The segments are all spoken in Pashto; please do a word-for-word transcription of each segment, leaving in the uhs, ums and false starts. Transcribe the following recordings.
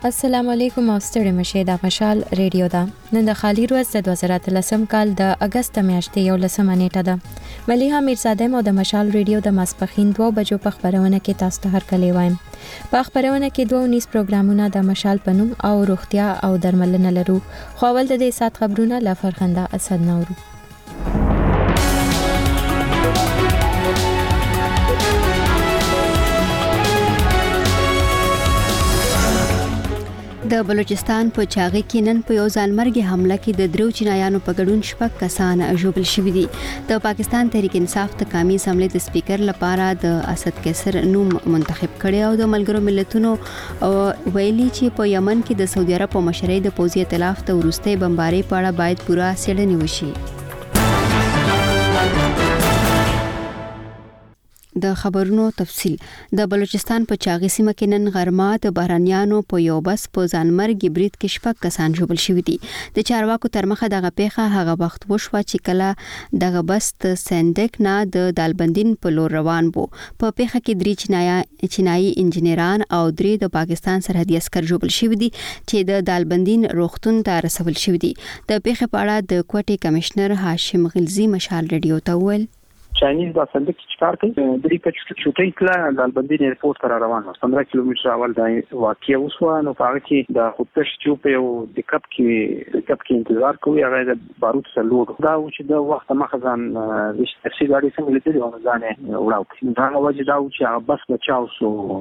السلام علیکم او ستړي مشه د مشال ریډیو دا نن د خالی ورځ د دوه زره اتلسم کال د اگست میاشتې یو لسمه نیټه ده. مليحه میرزاده مو د مشال ریډیو د ماسپخین دوه بجو په خبرونه کې تاسو ته هرکلی وایم. په خبرونه کې دوه ونیس پروګرامونه د مشال پنوم او روغتیا او درملنه لرو. خو اول د دې سات خبرونه لا فرخنده اسد نورو. د بلوچستان په چاغي کې نن په یو ځانمرګي حمله کې د درو چینایانو په ګډون شپږ کسان ژوبل شوي دي. د پاکستان تحریک انصاف تقامی اسمبلی د سپیکر لپاره د اسد کیسر نوم منتخب کړي او د ملګرو ملتونو ویلي چې په یمن کې د سعودي عرب په مشرۍ د پوځي ائتلاف ته ورستۍ بمبارۍ په اړه باید پوره څېړنه وشي. د خبرونو تفصیل. د بلوچستان په چاغي سیمه کې نن غرمه د بهرانيانو په یو بس په ځانمرګي برید کې شپږ کسان ژوبل شوي دي. د چارواکو تر مخه دغه پیښه هغه وخت وشوه چې کله دغه بس د سندک نه د دالبندین په لور روان وو. په پیښه کې درې چینایي چینایي انجنیران او درې د پاکستان سرحدي عسكر ژوبل شوي دي چې د دالبندین روغتون ته رسول شوي دي. د پیښې په اړه د کوټي کمشنر هاشم غلزی مشال ریډیو ته وویل چاینیز با صندوق چې کار کوي د دې په چوټۍ کله د البندین ایرپورټ ته روان و پندرہ کیلومتره اول د واقعي وسو نو په هغه کې د خودکش چوپ یو د کپ کې د کپ کې انتظار کوي هغه د بارود سره لوډ دا چې د وخت مخزن د تفصیل اړې څنګه لیدل او ځانه وړاو دا وجه دا چې هغه بس بچاو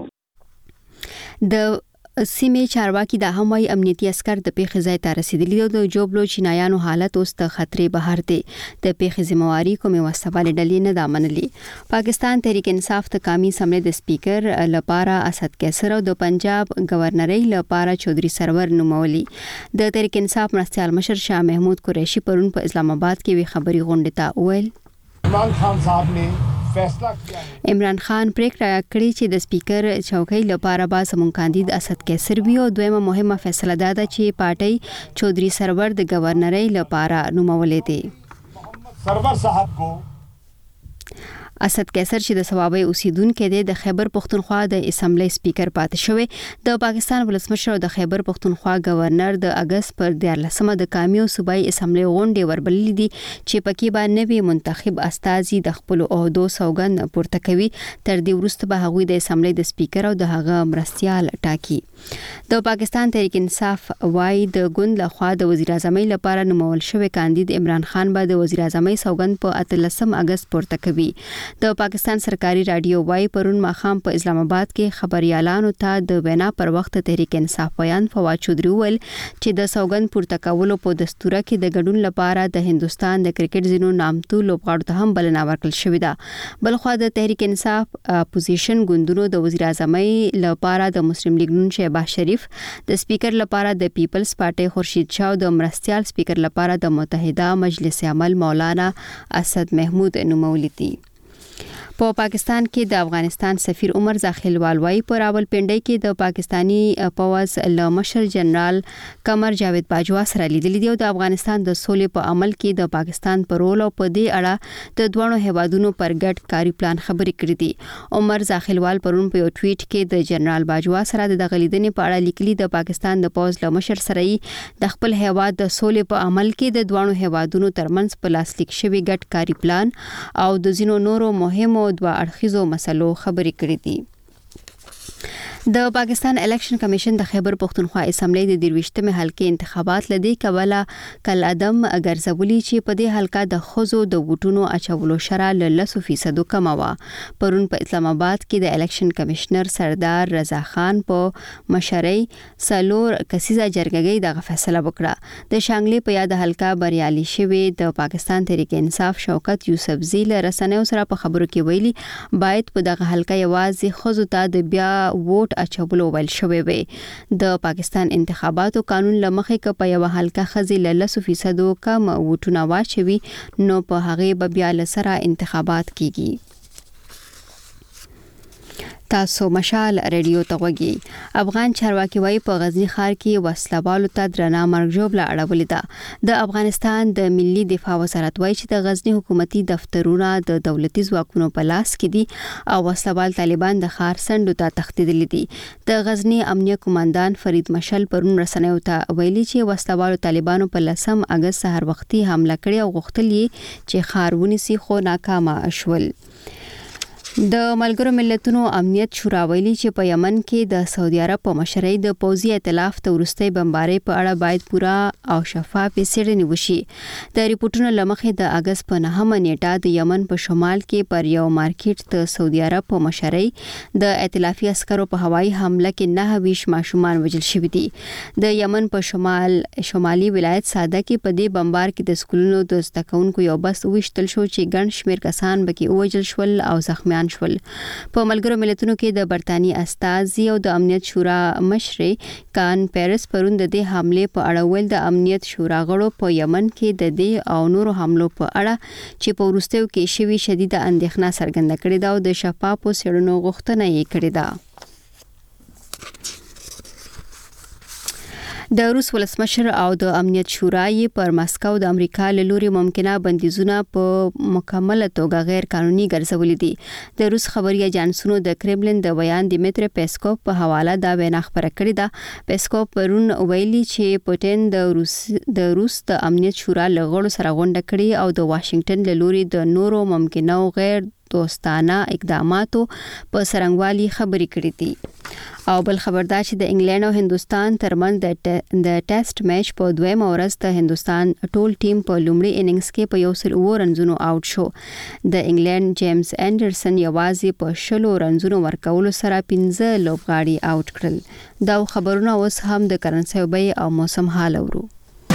سو. د سیمې چارواکي د هموي امنیتي عسكر د پیښې ځای ته رسیدلي او د جوبلو چینایانو حالت اوس د خطرې بهر دی. د پیښې ذمہواری کومه وسوالې ډلې نه د منلي. پاکستان تحریک انصاف تقامی اسمبلی د سپیکر لپاره اسد کیسر او د پنجاب گورنرۍ لپاره چودري سرور نومولي. د تحریک انصاف مرستيال مشر شاه محمود قریشي پرون په اسلام آباد کې وی خبري غونډه ته وویل عمران خان صاحب نے عمران خان پریکړه کړې چې د سپیکر چوکۍ لپاره با زمون کاندید اسد کیسر وی او دویمه مهمه فیصله ده چې پارټي چودري سرور د گورنرۍ لپاره نومولې دي. سرور صاحب کو اسد کیسر چې د ثوابي اوسیدونکو دی د خیبر پختونخوا د اسمبلی سپیکر پاتې شوی. د پاکستان ولسمشر او د خیبر پختونخوا گورنر د اگست پر دیارلسمه د کامیو صوبایي اسمبلی غونډې وربللې دي چې پکې باندې نوی منتخب استازي د خپل عہدو سوګند پورته کوي. تر دې وروسته به هغوی د اسمبلی د سپیکر او د هغه مرستيال ټاکي. د پاکستان تحریک انصاف وايي د ګوند لخوا د وزیر اعظم لپاره نومول شوی کاندید عمران خان به د وزیر اعظم سوګند په اتلسم اگست پورته کوي. د پاکستان سرکاري رادیو وايي پرون ماخام په اسلام آباد کې خبريالانو ته د وینا پر وخت تحریک انصاف بیان فواد چودري ول چې د سوګند پورته کولو په دستور کې د ګډون لپاره د هندستان د کرکټ زینو نامتو لوبغاړو ته هم بلنه ورکړل شوې ده. بلخو د تحریک انصاف اپوزیشن ګوندونو د وزیر اعظم لپاره د مسلم لیگ نون شهباز شریف، د سپیکر لپاره د پیپلز پارټي خورشید شاه او د مرستيال سپیکر لپاره د متحده مجلس عمل مولانا اسد محمود نومولي دي. په پاکستان کې د افغانستان سفیر عمر زاخیلوال وايي په راولپنډي کې د پاکستانی پوز ل مشر جنرال قمر جاوید باجوا سره لیدلې دي او د افغانستان د سولې په عمل کې د پاکستان پر رول او په دې اړه د دوه هیوادونو پر ګډ کاری پلان خبرې کړې دي. عمر زاخیلوال پرون په یو ټویټ کې د جنرال باجوا سره د غلیدنې په اړه لیکلي د پاکستان د پوز ل مشر سره د خپل هیواد د سولې په عمل کې د دوه هیوادونو ترمنځ په لاس لیک شوی ګډ کاری پلان او د زینو نورو مهمو دوه اړخیزو مسلو خبرې کړې دي. د پاکستان الیکشن کمیشن د خیبر پختونخوا اسمبلی د درويشتمه حلقې انتخابات لدی کوله کل ادم اگرزولی چې په دې حلقه د خزو د ووټونو اچولو شرع ل لسو فیصد کم وا. پرون په اسلام آباد کې د الیکشن کمشنر سردار رضا خان په مشرۍ سلور کسیزه جرګګۍ د فیصله وکړه. د شانګلې په یاد حلقه بریالي شوی د پاکستان تحریک انصاف شوکت یوسف زی له رسنیو سره په خبرو کې ویلي باید په دغه حلقه یوازې خزو ته د بیا ووټ اچولو ویل شوی وي. د پاکستان انتخاباتو قانون لمخې ک په یو حلقه خزي ل لسو فیصد کم ووټونه واچوي نو په هغه به بیا لسره انتخابات کیږي. تاسو مشال ریډیو ته وګورئ. افغان چارواکي وايي په غزنی ښار کې وسلوالو ته درنه مرګ ژوبله اړولې ده. د افغانستان د ملي دفاع وزارت وايي چې د غزنی حکومتي دفترونه د دولتي ځواکونو په لاس کې دي او وسلوال طالبان د ښار سندو ته تښتېدلي دي. د غزنی امنیه قومندان فرید مشل پرون رسنیو ته ویلي چې وسلوالو طالبانو په لسم اگست سحر وختي حمله کړې او غوښتل یې چې ښار ونیسي خو ناکامه شول. د ملګرو ملتونو امنیت شورا ویلي چې په یمن کې د سعودي عرب په مشرۍ د پوځي ائتلاف ته ورستۍ بمبارۍ په اړه باید پوره او شفاف څېړنې وشي. د ریپورتونو لمخې د اگست په نهمه نیټه د یمن په شمال کې پر یو مارکیټ د سعودي عرب په مشرۍ د ائتلافي عسکرو په هوایي حمله کې نه ویش ماشومان وژل شوي دي. د یمن په شمال شمالي ولایت ساده کې په دې بمبار کې د سکولونو د زده کوونکو یو بس وشتل شو چې ګڼ شمېر کسان پکې وژل شول او زخمیان شول. په ملګرو ملتونو کې د برتانی استازي او د امنیت شورا مشر کان پیرس پرون د دې حمله په اړه ویل د امنیت شورا غړو په یمن کې د دې او نورو حملو په اړه چې په وروستیو کې شوي شدیده اندېښنه څرګنده کړې ده او د شفافو څېړنو غوښتنه یې کړې ده. د روس ولسمشر او د امنیت شورا یې پر مسکو د امریکا له لوري ممکنه بندیزونه په مکمله توګه غیر قانوني ګرځولې دي. د روس خبري اژانسونو د کرملین د بیان دیمیتری پیسکوف په حواله دا وینا خبره کړې ده. پیسکوف پرون ویلي چې پوتین د روس د روس د امنیت شورا له غړو سره غونډه کړې او د واشنگټن له لوري د نورو ممکنه غیر دوستانه اقداماتو په سرنګوالي خبرې کړې دي. او بل خبردار چې د انګلند او هندستان ترمنځ د د ټیسټ میچ په دویمه ورځ د هندستان ټول ټیم په لومړي اننګز کې په یو سل اووه رنزونو آوټ شو. د انګلند جیمز انډرسن یوازې په شلو رنزونو ورکولو سره پنځه لوبغاړي آوټ کړل. دا خبرونه اوس هم د کرنسي بیې او موسم حال اورو.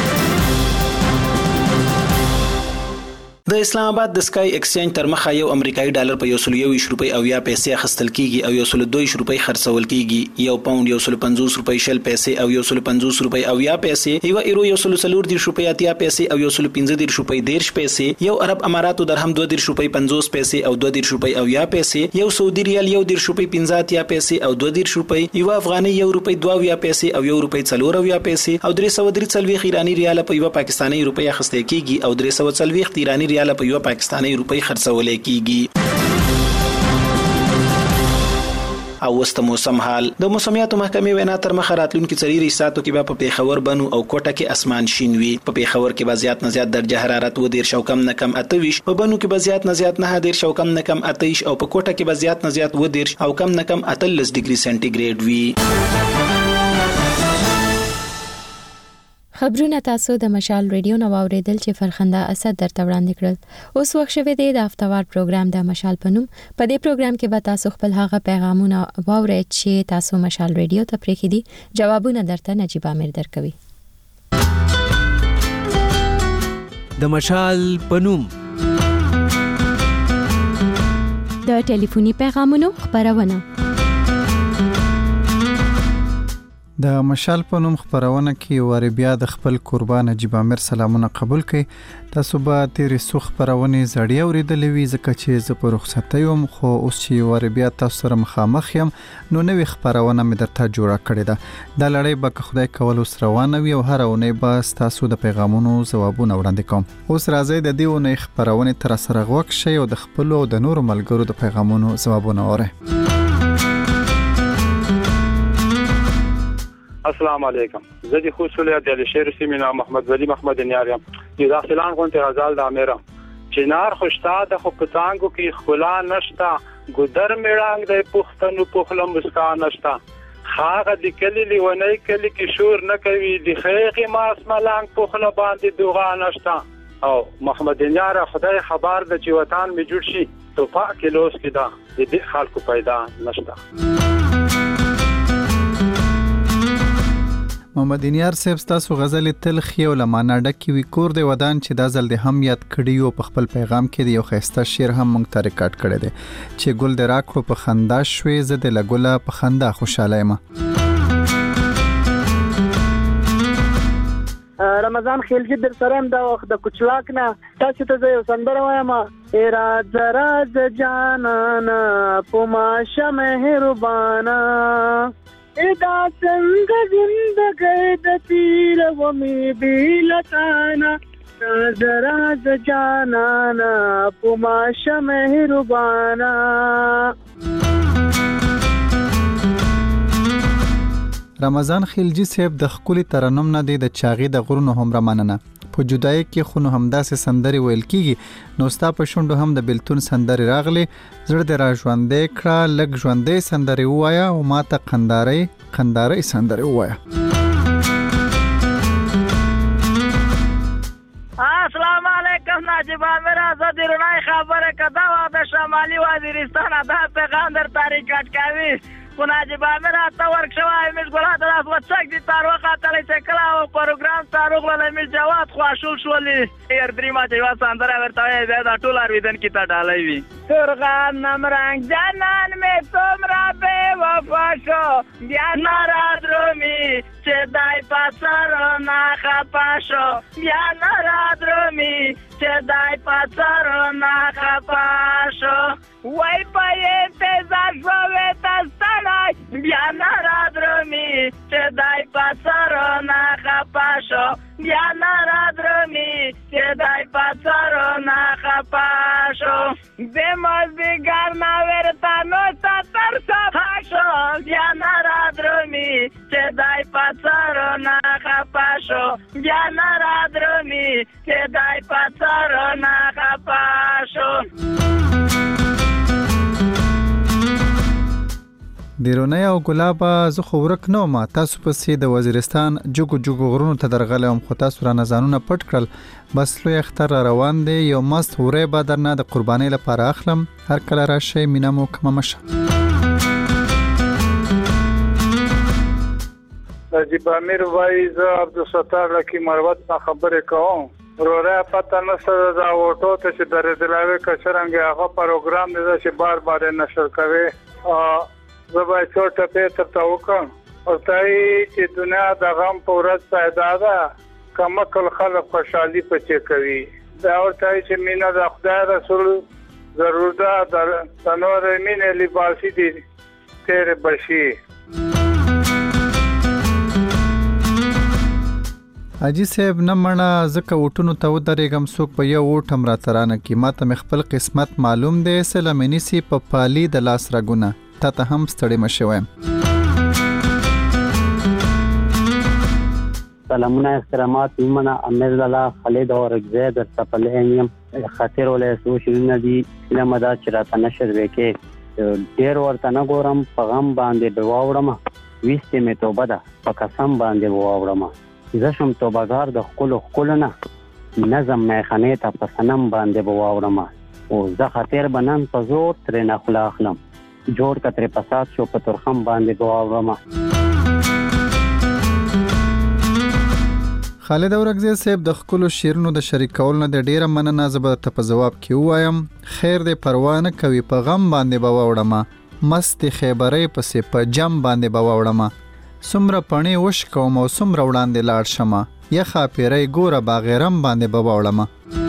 د اسلام آباد د سکای ایکسچینج تر مخه یو امریکایي ډالر په یو سل یوویشت روپۍ او یا پیسې اخیستل کیږي او یو سل دوه ویشت روپۍ خرڅول کیږي. یو پاوند یو سل پنځوس روپۍ شل پیسې او یو سل پنځوس روپۍ او یا پیسې، یو ایرو یو سل څلور دېرش روپۍ اتیا پیسې او یو سل پنځه دېرش روپۍ دېرش پیسې، یو عرب اماراتو درهم دوه دېرش روپۍ پنځوس پیسې او دوه دېرش روپۍ او یا پیسې، یو سعودي ریال یو دېرش روپۍ پنځه اتیا پیسې او دوه دېرش روپۍ، یو افغاني یو روپۍ دوه اویا پیسې او یو روپۍ څلور اویا پیسې او درې سوه درې څلوېښت ایراني ریال په یو پاکستاني روپۍ اخیستل کیږي او درې سوه څلوېښت ایراني ریال په یو پاکستاني روپۍ خرڅول کیږي. او وست موسم حال. د موسمیاتو محکمې وینا تر مخه راتلونکي څلور ساعتو کې به په پیښور بنو او کوټه کې اسمان شین وي. په پیښور کې به زیات نه زیات درجه حرارت و دېرش او کم نه کم اته ویشت، په بنو کې به زیات نه زیات نه دېرش او کم نه کم اته ویشت او په کوټه کې به زیات نه زیات و دېرش او کم نه کم اتلس ډیګري سنټیګریډ وي. خبرونه تاسو د مشال ریډیو نو اوریدل چې فرخنده اسد درته وړاندې کړل. اوس وخت شوه دی د هفتوار پروګرام د مشال پنوم. په دې پروګرام کې به تاسو خپل هغه پیغامونه واورئ چې تاسو مشال ریډیو ته پرېښي دي. جوابونه درته نجیب امیر درکوي. د مشال پنوم د ټلیفوني پیغامونو خبرونه. د مشال په نوم خبرونه کې وری بیا د خپل قربان نجیب امیر سلامونه قبول کړئ. تاسو به تیرې څو خبرونه زړې اوریدلې وي ځکه چې زه په رخصتۍ یم، خو اوس چې وری بیا تاسو سره مخامخ یم نو نوې خبرونه مې درته جوړه کړې ده. دا لړۍ به که خدای کول اوس روانه وي او هر اونۍ به تاسو د پیغامونو ځوابونه وړاندې کوم. اوس راځئ د دې اونۍ خبرونه تر سره غوږ شئ او د خپل او د نورو ملګرو د پیغامونو ځوابونه اورئ. السلام علیکم. زه د خوشاله د شهر سیمینار محمد ولی محمد نیار یم. د داخلان غونډه غزال د امیر چنار خوشتا د خو پتانګو کې خلا نشتا، ګودر میړانګ د پښتنو پخلم مسکا نشتا، خاغه د کلی لیونی کلی کې شور نه کوي، د خیغه ماس ملنګ پخله باندې دوغا نشتا. او محمد نیار خدای خبر د چې وطن می جوړ شي تو پاک لوس کې دا د دې خلکو پیدا نشتا. محمد انیار صاحب تاسو غزل تلخی او لمانه ډکی وی کور دی ودان چې دا ځل د هم یاد کړی او په خپل پیغام کې دی یو خسته شعر هم مونږ ته ریکارډ کړی دی چې ګل د راکړو په خندا شوي زه د لګوله په خندا خوشاله یم. رمضان خیلجی در سره هم د وخت د کوچلاک نه تاسو ته یو سندره وایم راز راز جانانا پماشه مهربانا ادا څنګه زندګۍ د تیر و می بیلتانا راز راز جانانا پماشه مهربانا. رمضان خیلجی صاحب د خولي ترنم نه دی د چاغي د غرونو هم رماننه په جدای کې خونو همداسې سندري ویل کیږي نو ستا په شونډو هم د بلتون سندري راغلي زړه د را ژوندې کړه لګ ژوندې سندري وایا او ماته قنداري قنداري سندري وایا. السلام علیکم ناجیب میرا زدی رونای خبره کدا و د شمالي وزیرستان دا پیغام در تاریخ کټکاوي کو ناجیب میرا تا ورک شوای مش ګلا د لاس وڅک دي تار وخت تلې چې کلا او پروګرام تاروغ له مش جواد خواشول شولې ير درې ما چې وا سندره ورته دا ټول ارویدن کی تا ډالای وی سرغان نمرنګ جانان می تمرا به وفا شو بیا نارادرومی چې دای پاسر نه خپا شو بیا نارادرومی چې دای پاسر نه خپا شو وای پې ته ځاوې تاسو بیا نارادرومی چې دای پاسر نه خپا شو بیا نارادرومی چې دای پاسر نه خپا شو زموږ بیګار نا ورتا نو تر صفا شو بیا نارادرومی چې دای پاسر نه خپا شو بیا نارادرومی چې دای پاسر نه خپا شو. دیرونه او ګلابا زه خو ورک نو ما تاسو پسې د وزیرستان جوګو جوګو غرونو ته درغلم خو تاسو را نزانونه پټ کړل بس لوی اختر روان دی یو مست وره به درنه د قرباني لپاره اخلم هر کله راشي مینمو کوم مشه. نجیب امیر وایز عبدالستار لکی مروت نا خبره کوم روره پتا نسته دا وټو ته چې در دلاوي کچرنګ هغه پروګرام دی چې بار بار نشر کوي زبا چوټه په تر تاوکم او تای چې دنیا د غم پورت پیدا ده کمکل خلق خوشحالي پچې کوي دا او تای چې مینا د خدای رسول ضرور ده د تنور مینه لباسي دي تیر بشي. اجي صاحب نه مړه زکه وټونو ته ودرېګم څوک په یو وټم را ترانه کی ماته مخبل قسمت معلوم دی سلامنی سي په پالي د لاس راګونه تا ته هم ستړي مشوم. سلامونه احترامات ایمنا امیر الله خالد اورګزه د تپلینیم خاطر ولې سو شرونه دي کلمه دا چې راته نشر وکي ډیر ورته نه ګورم په غم باندې بواوړم وېسته مې توبه ده په قسم باندې بواوړم زه شم توبهګار د خپل خپل نه نظم مې خانه ته په سنم باندې بواوړم او زه خاطر بنن په زور تر نه خلاخلم جوړ کتر پسات شو په ترخم باندې بواوړم. خالد اورګزی صاحب د خپل شیرونو د شریکول نه د ډیره مننه زبر ته په جواب کې وایم خیر دې پروا نه کوي په غم باندې بواوړم مست خیبرې پسې په جام باندې بواوړم سمره پڼې وش کوم او سمره وړاندې لاړ شمه یخه پیرې ګوره باغیرم باندې بواوړم.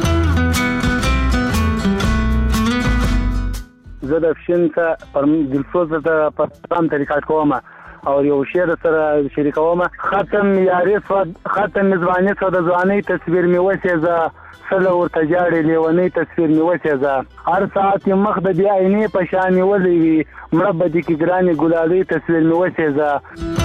زه د فشن ته پر دلسوز ته په تام طریقه کوم او یو شعر سره شریکوم ختم یاري صد ختم مزواني صد ځواني تصویر می وسېزه سره ورته جاړې لیونی تصویر می وسېزه هر ساعت مخ د دی عینې په شان ولي وي مړه بدی کی ګرانې ګلالي تصویر می وسېزه.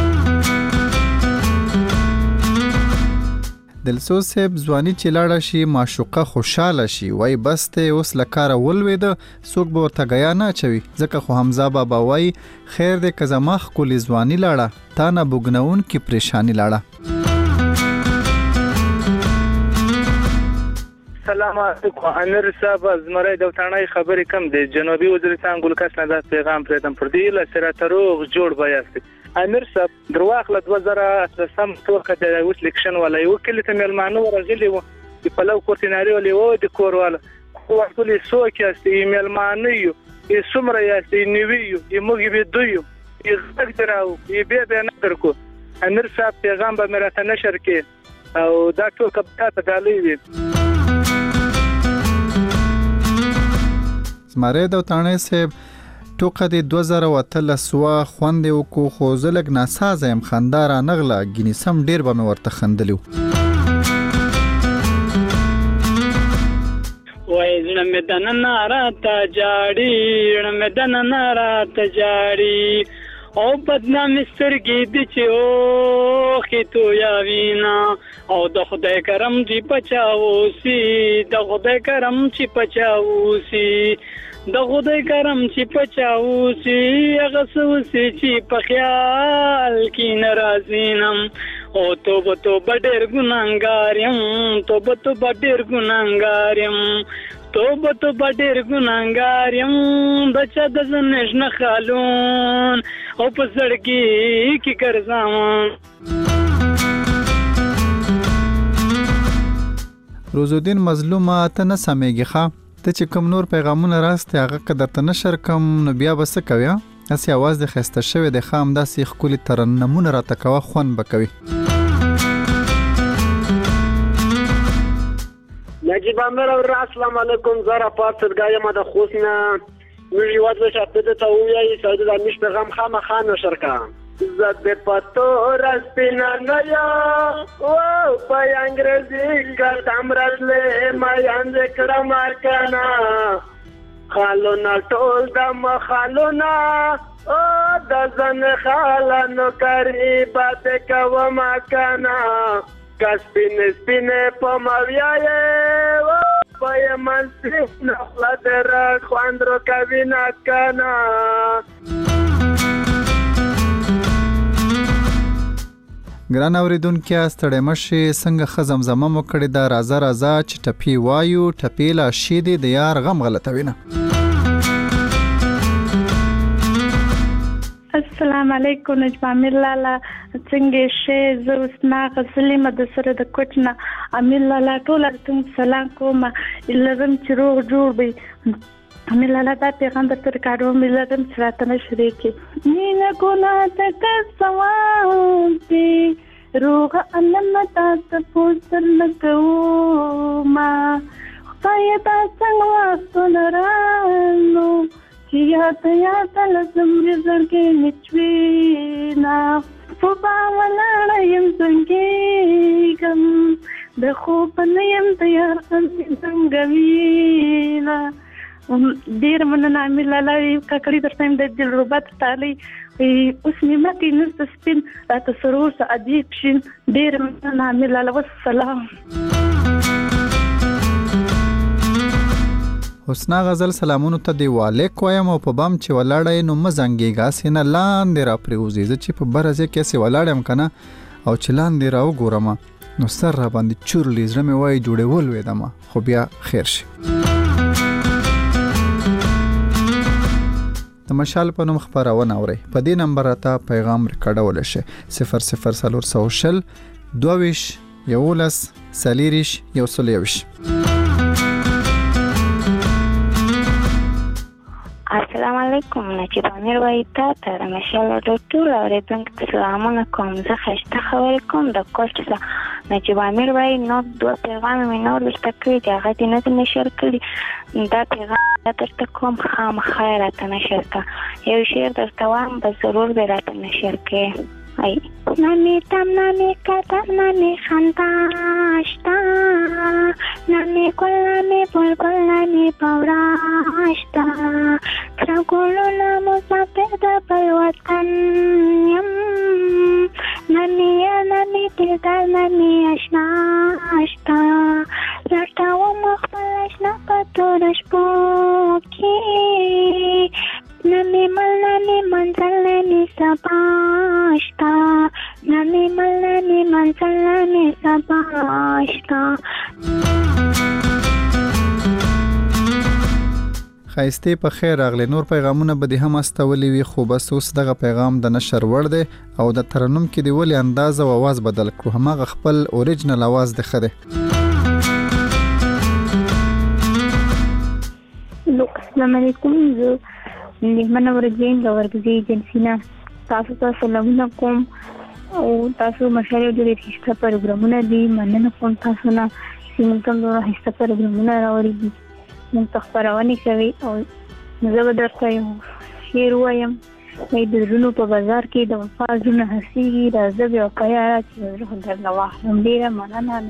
دلسوز صاحب ځواني چې لاړه شي معشوقه خوشاله شي وای بس ته اوس لکاره ولوید څوک به ورته غیا نه چوي ځکه خو حمزه بابا وای خیر دې کزمخ کولی ځواني لاړه تا نه بوګنون کی پریشانی لاړه. سلام علیکم امیر صاحب زمره د وټانای خبرې کم دی جنوبي وزیرستان ګلکش نه د پیغام پرېدم پر دی له سره تروغ جوړ بیاست امیر صاحب درواخله دوه زره سم توګه د اوس لیکشن ولا یو کلی ته ملمانو ورغلی وو په لو کورتیناری ولې وو د کور والا خو ټول سو کې است ملمانو یو سمره یې نیوی یو موږ به دویو یې څنګه راو یې به به نه درکو امیر صاحب پیغام به مرته نشر کې او دا ټول کبکات غالي وي. زماره د تانه سه ټوکه د دوه زره وتلس وا خوندې وکړو خو زلګ ناسازه يم خنداره نغله ګینې سم ډیر به مې ورته خندلیو. وای زړه مې د نن راته جاړي زړه مې د نن راته جاړي او بدنامي سترګې دي چې اوښې تویا وینا او د خدای کرم چې بچاوسي د خدای کرم چې بچاوسي د خدای کرم چې بچاوسي هغه سوسي چې په خیال کې ناراضینم او توبه توبه ډېر ګناهګار یم توبه توبه ډېر ګناهګار یم توبه توبه ډېر ګناهګار یم بچا د زنش نه خالون او په زړګي کې ګرځم. روزالدین مظلومه ته نه سمېږي ښه ته چې کوم نور پیغامونه راسته هغه قدر ته نشر کم نو بیا به څه کوي اسی आवाज د خسته شوی د خام داسې خولي ترنمونه را تکوه خون بکوي. نجیب امیر اور السلام علیکم زرا پاتر گایم د خوسنا ویډیو واځه شته ته وایي چې د مش پیغام خامہ خان شرکا زد پتو رسپینا نیا او پای انګريزي کا تامرله ما یان کړه مارکانا خالو نا ټول د مخالونا او د زن خالانو کری بات کو ما کانا کسبین سپین په ماویای او پای منسي نخلا در خواندرو کوینا کانا. ګران اوریدونکو ستړی مشي څنګه خزمزمه مو کړی دا رازه رازه چې ټپی وایو ټپی لا شیدې د یار غم غلطوینه. السلام علیکم نجم امیر لالا څنګه شې زه وسنا غسلې مد سره د کوټنا امیر لالا ټول ته سلام کوم لرم چې روغ جوړ وي امیر لالا دا پیغام د تر کارو مې لرم چې راته نشری کې نه ګنا تک سوانتي روغ انم تاسو پوتر نکو ما خدای تاسو واسو نرانو یاد یاد لازم رزرګې نچوینا فوبا ولاړم څنګه ګم د خوب نه يم تیار څنګه وینا ډیر مننه امیر لالا ککړی درته د دلربات تعالی اوس نیمه کې نست سپین راته سرور سعدی شین ډیر مننه امیر لالا والسلام. حسنا غزل سلامونو ته دی والیک وایم او په بام چې ولاړې نو مزنګيګا سینه لاندې را پریوزي چې په برزه کې سي ولاړم کنه او چې لاندې راو ګورم نو سر را باندې چورلی زړه مې وای جوړول وې دما خو بیا خیر شي. د مشال په نوم خبرونه اوري په دې نمبر ته پیغام ریکارډول شي صفر صفر صفر سوشل دویش یولس سلیریش یوسلیوش. السلام علیکم نجیب امیر وای تا ته د مشال د ټول اوریدونکو سلامونه کوم زه خسته خبرې کوم د کوټ څخه نجیب امیر وای نو دوه پیغام مې نور درته کړی دی هغه دې نه نشر کړی دا پیغام درته کوم خامخا راته نشر کا یو شعر درته وایم به ضرور به راته نشر کې ای نامې تم نامې کتم نامې خندا شتا نامې ګل نامې بلبل نامې بورا شتا ترګلونه مسافر د بل وطن یم نامې نامې دلدار نامې اشنا شتا لټوم خپل اشنا په تور شپو کې نامې مل نامې منزل نامې سبا شتا نامې مل نامې منزل نامې سبا شتا. خایسته په خیر راغلی نور پیغامونه به هم استولې وي خو بس اوس دغه پیغام د نشر وړ دی او د ترنم کې دی ولې انداز او आवाज بدل کړو همغه خپل اوریجنل आवाज دی خره. السلام علیکم نیمه ورځین د ورګزي جنسینا تاسو ته سلامونه کوم او تاسو مشاله د ریښتا پروګرامونه دي مننه کوم تاسو نه چې موږ کوم ډول ریښتا پروګرامونه راوړي دي موږ ته خبرونه کوي او زه به درته یو شعر وایم د درونو په بازار کې د وفازونه هسي راځي او قیاره چې روح درنه واخلم ډیره مننه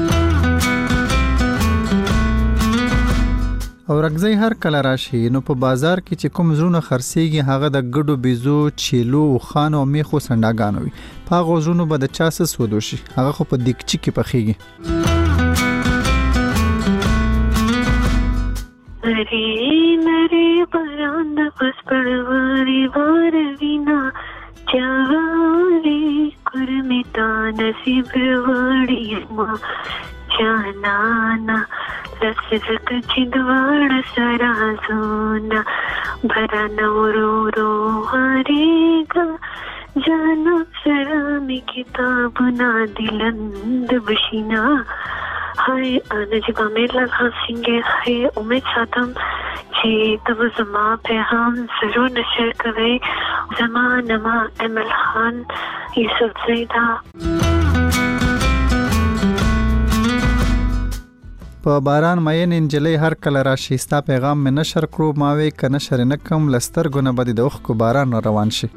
او رګزی هر کله راشي نو په بازار کې چې کوم زړونه خرڅيږي هغه د ګډو بيزو چيلو خان او میخو سنداګانو وي په غوزونو به د چاسه سودو شي هغه خو په دیکچي کې پخېږي نری نری پراند پس پرواری واروینا چاواری کرمیتا نصیب وڑی ما جانانا لسزک چندوار سرازونا بھرانا ورورو حریگا جانا سرامی کتابنا دلند بشینا हाय नजीबा मेला सिंगे है उम्मीद सातम जी तब जमा पे हम जरूर नशर करे जमा नमा एमल खान यूसुफ ज़ैदा په باران مېن انجلې هر کله راشي ستا پیغام مې نشر کړو ماوي ک نشر نکم لستر ګونه بد د وخت کو باران روان شي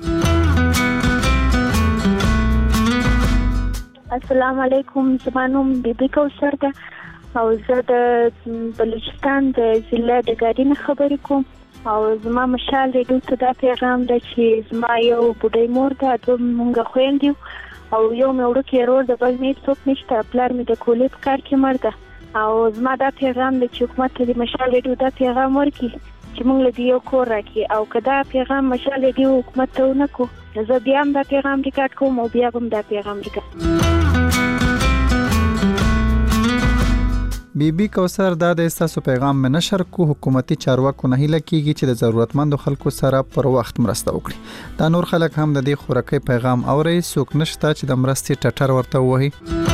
السلام علیکم زمانوم بیبي کوثر ده او زه د بلوچستان د ضلع د ګاډین خبرې کوم او زما مشال د دوی ته پیغام ده چې زما یو بډای مور ده د مونږ خويندې او یو مې وړوکی ورور د بل میت څوک نشته پلار مې د کولې په کار کې مرده او زما دا پیغام د حکومت د مشال د دوی ته پیغام ورکړي چې مونږ له یو کور راکې او کدا پیغام مشال د حکومت ته ونکو زه بیا هم دا پیغام ریکارډ کوم او بیا هم دا پیغام ریکارډ بیبي کوثر دا د تاسو پیغام مې نشر کو حکومتي چارواکو نه هله کیږي چې د ضرورتمندو خلکو سره پر وخت مرسته وکړي دا نور خلک هم د دې خورکې پیغام اوري څوک نشته چې د مرستې ټټر ورته وایي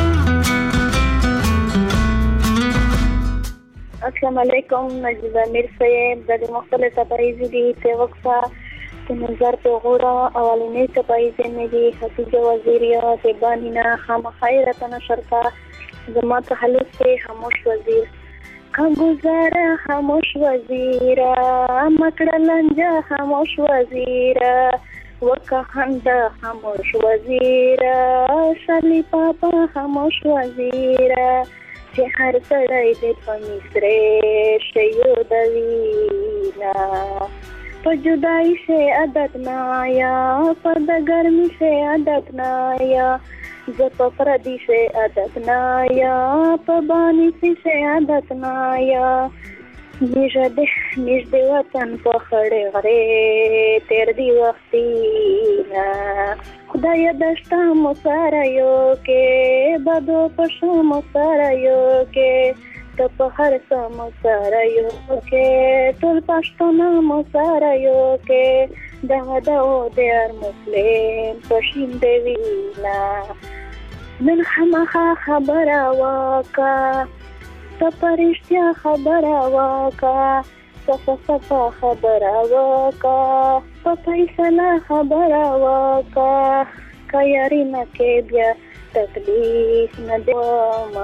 السلام علیکم نجیب امیر صاحب د مختلفه پایزې دي په وقفه د نظر په غوړه اولینې ته پایزې مې دي حفیظ وزیریا د بانینا خام خیرته نشرتا زما تحلل سے خاموش وزیر کا گزارا خاموش وزیر مکڑا لنجا خاموش وزیر وکا خندا خاموش وزیر شلی پاپا خاموش وزیر چې هر سړی د پمیسره شیو دوینا په جدائی سے عادت نہ آیا په د گرمی سے عادت نہ آیا زپ پردی سے عادت نہ آیا پبانی سی سے عادت نہ آیا نجد نجد وطن پخڑے غرے تیر دی وقتینا خدای دشتا مساریو کے بدو پشو مساریو کے تپ ہر سم مساریو کے تل پشتونا مساریو کے دا دا دیر مسلم پشین دیوینا من خمخا خبر واکا تپرشتیا خبر واکا صفا صفا خبر واکا پپیسلا خبر واکا کیاری نکے بیا تکلیف ندواما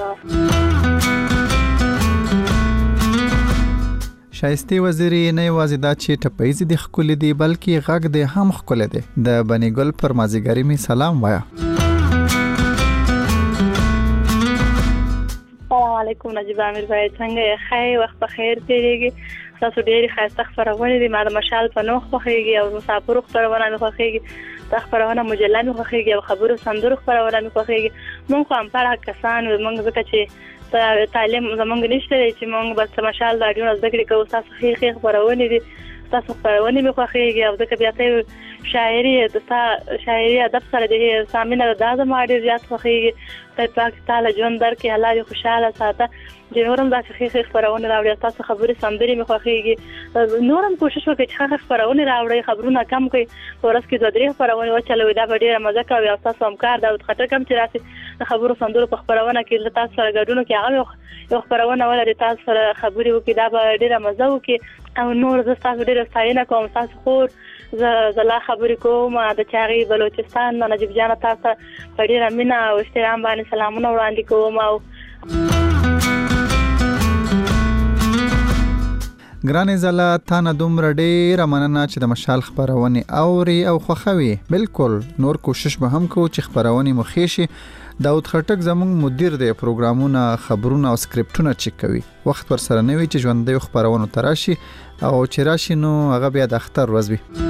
شایسته وزیری نه یوازې دا چې ټپایز دي خکول دي بلکې غږ دي هم خکول دي د بنی ګل پر مازیګری می سلام وایا السلام علیکم نجیب امیر بھائی څنګه ښه وخت په خیر تیریږي تاسو ډېری خاصه خبرونه دي ما د مشال په نوخ خوخیږي او مسافر خبرونه خوخیږي د خبرونه مجله مې خوخیږي او خبرو سندرو خبرونه مې خوخیږي مونږ هم په هغه کسان مونږ ځکه چې تعلیم زمونږ نشته چې مونږ بس مشال د اړیو ذکر کوو تاسو خې خبرونه دي تاسو خبرونه مې خوخیږي او ځکه بیا ته شاعري د شاعري ادب سره د سامینه د دازه ماډي زیات خوخیږي ته پاک تعالی ژوند درکې الله خوشاله ساته چې نورم دا خې خبرونه راوړي تاسو خبرې سندري مې خوخیږي نورم کوشش وکړئ چې خبرونه راوړي خبرونه کم کړئ ورس کې دوه درې خبرونه وچلوي دا ډیره مزه کوي او تاسو هم کار دا خطر کم چې راسي د خبرو سندرو په خبرونه کې تاسو سره ګډون کې هغه یو خبرونه ولري تاسو سره خبرې وکړي دا به ډیره مزه وکړي او نور زه تاسو ډیره ستاینه کوم تاسو خور زه لا خبرې کوم د چاغي بلوچستان نه نجیب جان تاسو په ډیره مینا او احترام باندې سلامونه وړاندې کوم او ګرانې زلا تا نه دومره ډېره مننه چې د مشال خبرونې اوري او خوښوي بالکل نور کوشش به هم کوو چې خبرونې مو ښې شي داود خټک زموږ مدیر دی پروګرامونه خبرونه او سکرپټونه چک کوي وخت پر سره نه وي چې ژوندۍ خبرونو ته راشي او چې راشي نو هغه بیا د اختر ورځ وي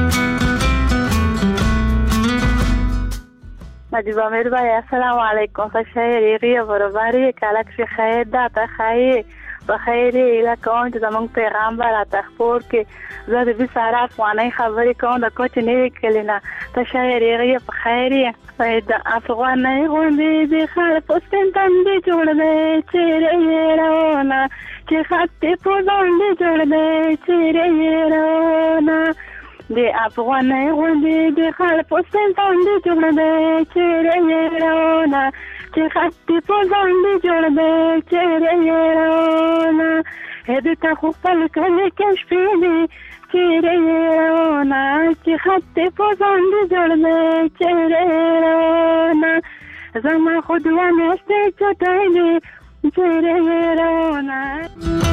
نجیب امیر بھائی السلام علیکم خیر یې برابرۍ کلک شي خیر دا ته خیر بخیر لکه اون چې زمونږ پیغمبر راته خپور کې زه د بي سارا افغانۍ خبرې کوم د کوچ نوې کلینا ته شاعر یې په خیر یې د افغانۍ غونډې د خلک په سپین تندې جوړ دی چیرې یې روانه چې خط په ځانډې جوړ دی چیرې یې روانه د افغانۍ غونډې د خلک په سپین تندې جوړ دی چیرې یې روانه چې خط په ځانډې جوړ دی چیرې یې روانه هدي ته خو خپل کلی کې شپې دي چیرې یې روانه چې خط په ځانډې جوړ دی چیرې یې روانه زما خو دوه میاشتې چټۍ دي چیرې یې روانه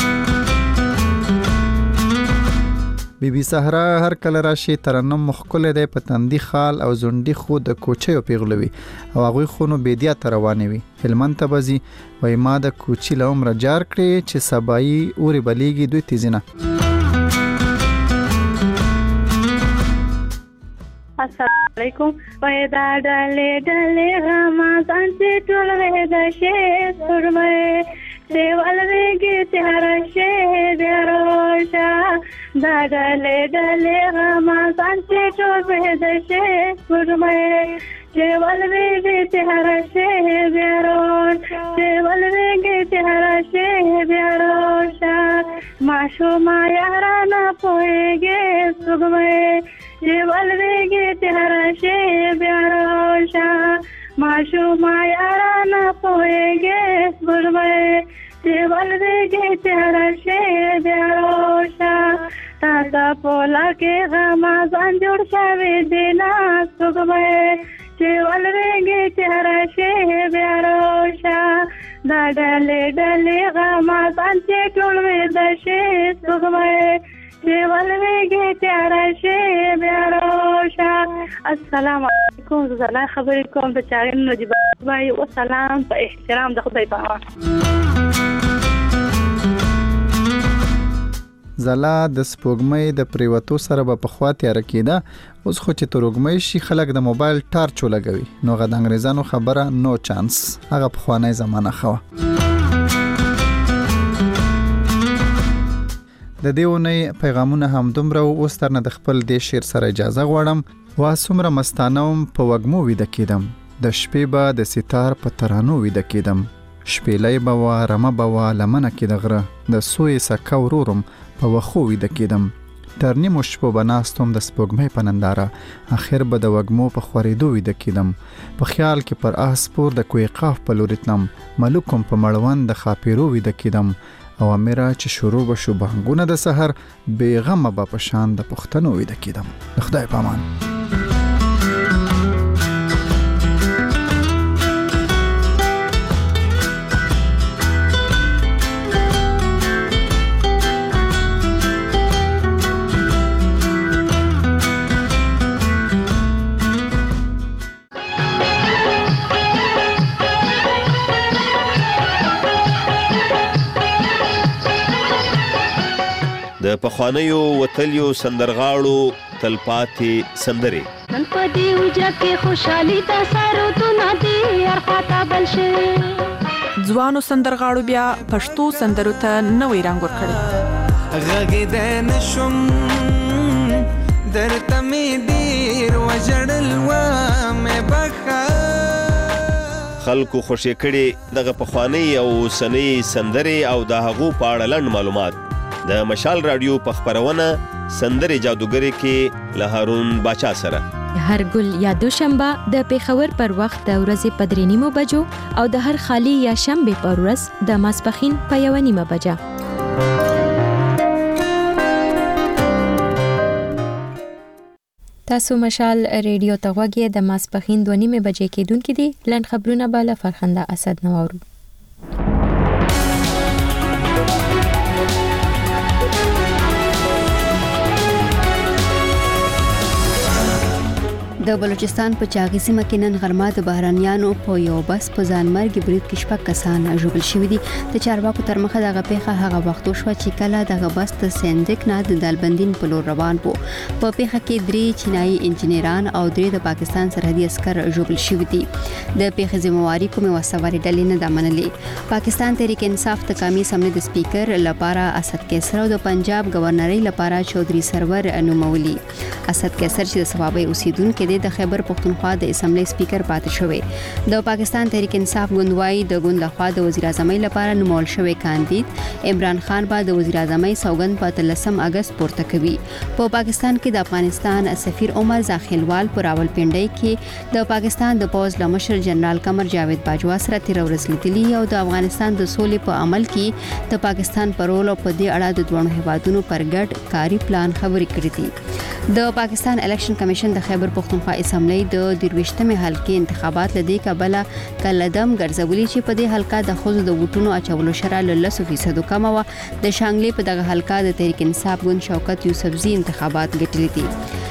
بی بی صحرا هر کله راشي ترنم مخکله دی په تندي خال او زونډي خو د کوچیو پیغلوي او هغه خونو بيدیا تر رواني وي هلمند ته بزي وای ما د کوچی له عمر جار کړی چې سبای اوري بلیږي دوی تیزنه السلام علیکم وای دا ډلې ډلې غمازان چې ټول وې د شه سرمه دیوال ویږي تیار شه دروشا دا ډلې ډلې غمازان چې ټول وې د شه سرمه دیوال ویږي تیار شه دروشا دیوال ویږي تیار شه دروشا ماشو ما یارانه پويږي سګمه دیوال ویږي تیار شه دروشا ماشو ما یارانه پويږي سګمه دیوال ویږي تیار شه دروشا تا پولا کې غمازان جوړ شوی دینا سګمه دیوال ویږي تیار شه دروشا دا ډلې ډلې غمازان چې ټول وې د شه سګمه دیوال ویږي تیار شه دروشا السلام علیکم زلا خبرې کوم د چارین نجیب بھائی او سلام په احترام د خدای په زلا د سپوږمۍ د پریوتو سره په خوا تیار کیده اوس خو چې ترګمۍ شي خلک د موبایل ټارچ لګوي نو غد انګريزانو خبره نو چانس هغه په خوانه زمانہ خو د دیونه پیغامونه هم دومره اوس ترنه د خپل د شیر سره اجازه غواړم وا سمره مستانوم په وګمو وید کیدم د شپې به د ستار په ترانو وید کیدم شپېلې به و رمه به و لمنه کې د غره د سوی سکه ورورم په وخو وید کیدم تر نیمو شپو بناستم د سپوږمۍ په ننداره اخر به د وګمو په خورېدو وید کیدم په خیال کې پر اسپور د کوی قاف په لورتنم ملکم په مړوند د خاپیرو وید کیدم او امره چې شروع بشو بهنګونه د سحر بیغمه به په شان د پښتنو وید کیدم خدای پامان د پخوانیو وتلیو سندرغاړو تلپاتې سندري نن په دې وجه کې خوشحالي د سارو تو نادي ارخاته بل شي ځوانو سندرغاړو بیا پښتو سندرو ته نوې رنګ ورکړي غږ د نشم درته مې ډیر وجړل و مې بخا خلکو خوشی کړي دغه پخوانی او سنی سندري او د هغو په اړه لنډ معلومات د مشال رادیو په خبرونه سندري جادوګری کې له هارون باچا سره هر ګل یا دوشنبه د پیښور پر وخت د ورځې په درې نیمو بجو او د هر خالی یا شنبه پر ورځ د ماسپښین په یو نیمه بجه. تاسو مشال ریډیو ته غوږی د ماسپښین دوه نیمه بجې کېدونکې دي. لنډ خبرونه به له فرخنده اسد نوورو. د بلوچستان په چاغي سیمه کې نن غرمه د بهرانيانو په یو بس په ځانمرګي برید کې شپږ کسان ژوبل شوي دي. د چارواکو تر مخه دغه پیښه هغه وخت وشوه چې کله دغه بس د سندک نه د دالبندین په لور روان وو. په پیښه کې درې چینایي انجنیران او درې د پاکستان سرحدي عسكر ژوبل شوي دي. د پیښې ذمہواری کومه وسواري ډلې نه د منلې. پاکستان تحریک انصاف د قومي اسمبلی د سپیکر لپاره اسد کیسر او د پنجاب گورنرۍ لپاره چودري سرور انومولي. اسد کیسر چې د صوابۍ اوسیدونکو د خیبر پختونخوا د اسمبلی سپیکر پاتې شوی. د پاکستان تحریک انصاف ګوندوای د ګوند لخوا د وزیر اعظم لپاره نومول شوی کاندید عمران خان به د وزیر اعظم سوګند په تلسم اگست پورته کوي. په پاکستان کې د افغانستان سفیر عمر زاخیلوال پر راولپنډي کې د پاکستان د پوز لمشر جنرال قمر جاوید باجوا سره تیر ورځ لیدلی او د افغانستان د سولې په عمل کې د پاکستان پرول او په دې اړه د دوه هیوادونو پر ګډ کاری پلان خبرې کړې دي. د پاکستان الیکشن کمیشن د خیبر پختونخوا اسمبلی د درويشتمه حلقې انتخابات لدې کبله کلدم ګرځولي چې په دې حلقه د خوځو د وټونو اچولو شرع ل لس فیصد کم و. د شانګلې په دغه حلقه د تحریک انصاف ګوند شوکت یوسفزي انتخابات ګټلې دي.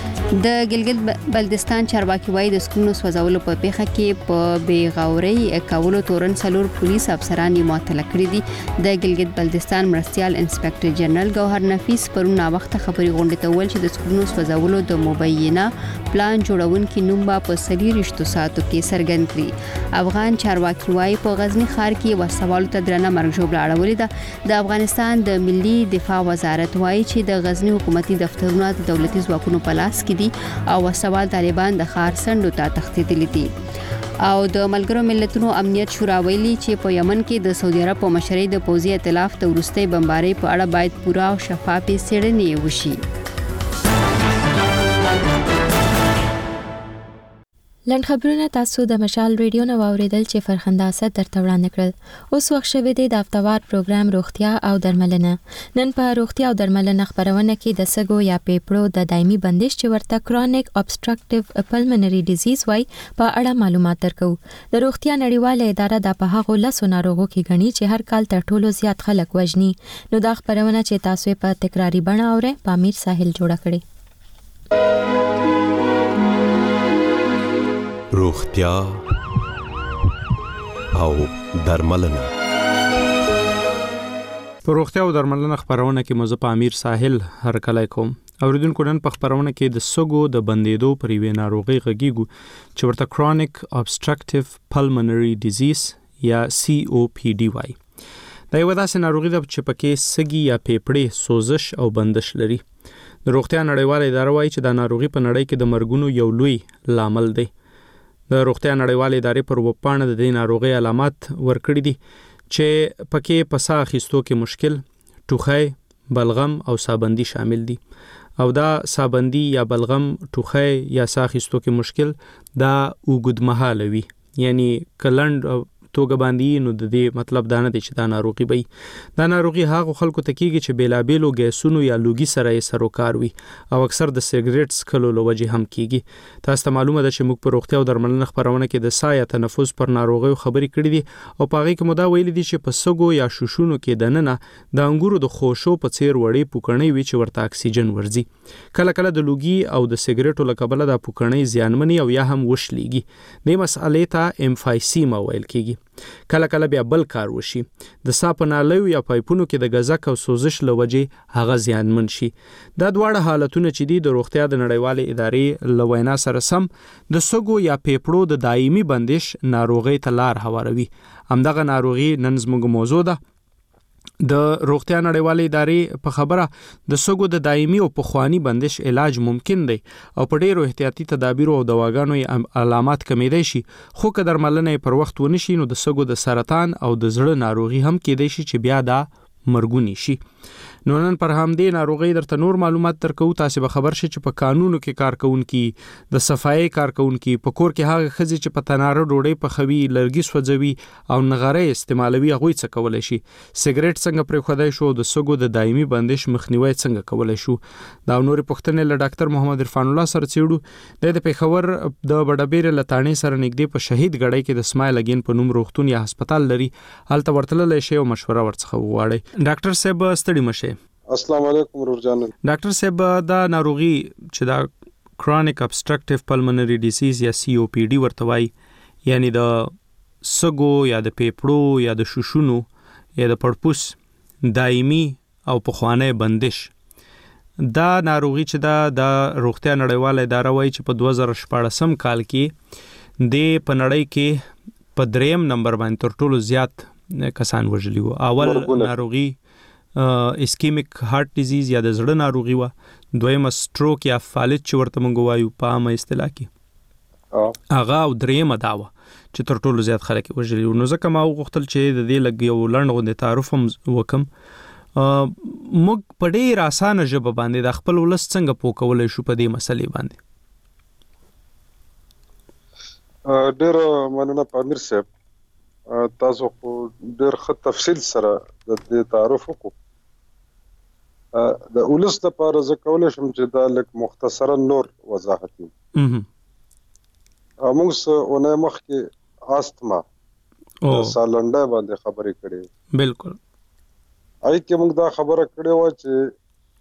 د ګلګت بلتستان چارواکي وایي د سکونو سوځولو په پیښه کې په بیغوري کولو تورن څلور پولیس افسران یې معطل کړي دي. د ګلګت بلتستان مرستيال انسپکټر جنرال گوهر نفیس پرون وخت خبري غونډه ته ول چې د سکونو سوځولو د مبینه پلان جوړونکو نوم په سړي رښتو ساتو کې سرګند کړي. افغان چارواکي وایي په غزنی ښار کې وسوالو ته درنه مرګ جوړه اړولې ده. د افغانستان د ملي دفاع وزارت وایي چې د غزنی حکومتي دفترونه د دولتي ځواکونو په لاس کې او وسوال طالبان د خار سندو ته تښتیدلي دي. او د ملګرو ملتونو امنیت شورا ویلي چې په یمن کې د سعودي عرب په مشرۍ د پوځي ائتلاف د وروستۍ بمبارۍ په اړه باید پوره او شفافه څېړنې وشي. لنډ خبرونه تاسو د مشال ریډیو نو اوریدل چې فرخنده اسد درته وړاندې کړل. اوس وخت شوه دی د هفتوار پروګرام روغتیا او درملنه. نن په روغتیا او درملنه خبرونه کې د سګو یا پیپړو د دایمي بندش چې ورته کرونیک obstructive pulmonary disease وای په اړه معلومات درکو. د روغتیا نړیواله اداره د په هغه لاسو ناروغو کې غني چې هر کال تر ټولو زیات خلک وژني. نو دا خبرونه چې تاسو په تکراری بڼه اورئ په امیر ساحل جوړه کړي. روغتیا او درملنه. په روغتیا او درملنه خبرونه کې مزه په امیر ساحل هر کله کوم. اوریدونکو نن په خبرونه کې د سګو د بندیدو پر یوې ناروغي غږیږو چې ورته کرونیک obstructive pulmonary disease یا سی او پی ډي وای. دا یو داسې ناروغي ده چې پکې سګي یا پیپړې سوزش او بندش لري. د روغتیا نړیواله اداره وایي چې دا ناروغي په نړۍ کې د مرګونو یو لوی لامل دی. د روغتیا نړیواله ادارې پر وپاڼه د دې ناروغي علامات ورکړي دي چې پکې په ساه اخیستو کې مشکل، ټوخی، بلغم او سابندي شامل دي. او دا سابندي یا بلغم، ټوخی یا ساه اخیستو کې مشکل دا اوږدمهاله وي، یعنی کلند توګه باندې نو د دې مطلب دا نه دی چې دا ناروغي وي. دا ناروغي هغه خلکو ته کیږي چې بیلابېلو ګیسونو یا لوګي سره یې سروکار وي او اکثر د سیګریټ څښلو له وجې هم کیږي. تاسو ته معلومه ده چې موږ په روغتیا او درملنه خبرونه کې د ساه یا تنفس پر ناروغیو خبرې کړې دي او په هغې کې مو دا ویلي دي چې په سږو یا شوشونو کې دننه د انګورو د خوشو په څیر وړې پوکڼۍ وي چې ورته اکسیجن ورځي. کله کله د لوګي او د سیګریټو له کبله دا پوکڼۍ زیانمنې او یا هم وشلیږي. دې مسئلې ته امفایسیما ویل کیږي. کله کله بیا بل کار وشي، د ساه په نالیو یا پایپونو کې د غزک او سوزش له وجې هغه زیانمن شي. دا دواړه حالتونه چې دي د روغتیا د نړیوالې ادارې له وینا سره سم د سږو یا پیپړو د دایمي بندش ناروغۍ ته لار هواروي. همدغه ناروغي نن زموږ موضوع ده. د روغتیا نړیوالې ادارې په خبره د سږو د دایمي او پخوانی بندش علاج ممکن دی او په ډیرو احتیاطي تدابیرو او دواګانو یې علامات کمیدای شي، خو که درملنه پر وخت ونشي نو د سږو د سرطان او د زړه ناروغي هم کېدای شي چې بیا دا مرګونی شي. نو نن پر همدې ناروغي درته نور معلومات درکو. تاسو به خبر شئ چې په قانونو کې کارکونکي د صفایي کارکونکي په کور کې هغه خزي چې په تناره ډوډۍ په خوي لرګي سوځوي او نغاره استعمالوي هغه څه کولای شي. سیګریټ څنګه پرې خدای شو، د سګو د دایمي بندش مخنیوي څنګه کولای شو. دا نور پوښتنې له ډاکټر محمد عرفان الله سره چېړو. د پیښور د بډابیر لتانې سره نږدې په شهید غړی کې د اسماعیل اگین په نوم روغتون یا هسپتال لري. هلته ورتللی شي او مشوره ورڅخه وغواړئ. ډاکټر صاحب ستړي مشه. السلام علیکم ورور جان. ډاکټر صاحب دا ناروغي چې دا chronic obstructive pulmonary disease یا سی او پی ډي ورته وایي، یعنی د سګو یا د پیپړو یا د شوشونو یا د پړپوس دایمي او پخوانی بندش، دا ناروغي چې دا د روغتیا نړیواله اداره وایي چې په دوه زره شپاړسم کال کې د په نړۍ کې په دریم نمبر باندې تر ټولو زیات کسان وژلي وو. اول ناروغي اسکیمیک هارت ډیزیز یا د زړه ناروغي و، دویمه سټروک یا فالج چې ورته مونږ وایو په عامه اصطلاح کې هغه، او دریمه دا وه چې تر ټولو زیات خلک وژلي وو. نو ځکه ما وغوښتل چې د دې لږ یو لنډ غوندې تعارف هم وکم. موږ په ډېر اسانه ژبه باندې د خپل ولس څنګه پوه کولی شو په دې مسلې باندې؟ ډېر مننه پامیر صاحب، تاسو خو ډېر ښه تفصیل سره د دې تعارف وکړو. د ولس لپاره زه کولی شم چې دا لږ مختصرا نور وضاحت وکړم. موږ څه اونۍ مخکې آستما د سالنډۍ باندې خبرې کړې. بالکل. هغې کې موږ دا خبره کړې وه چې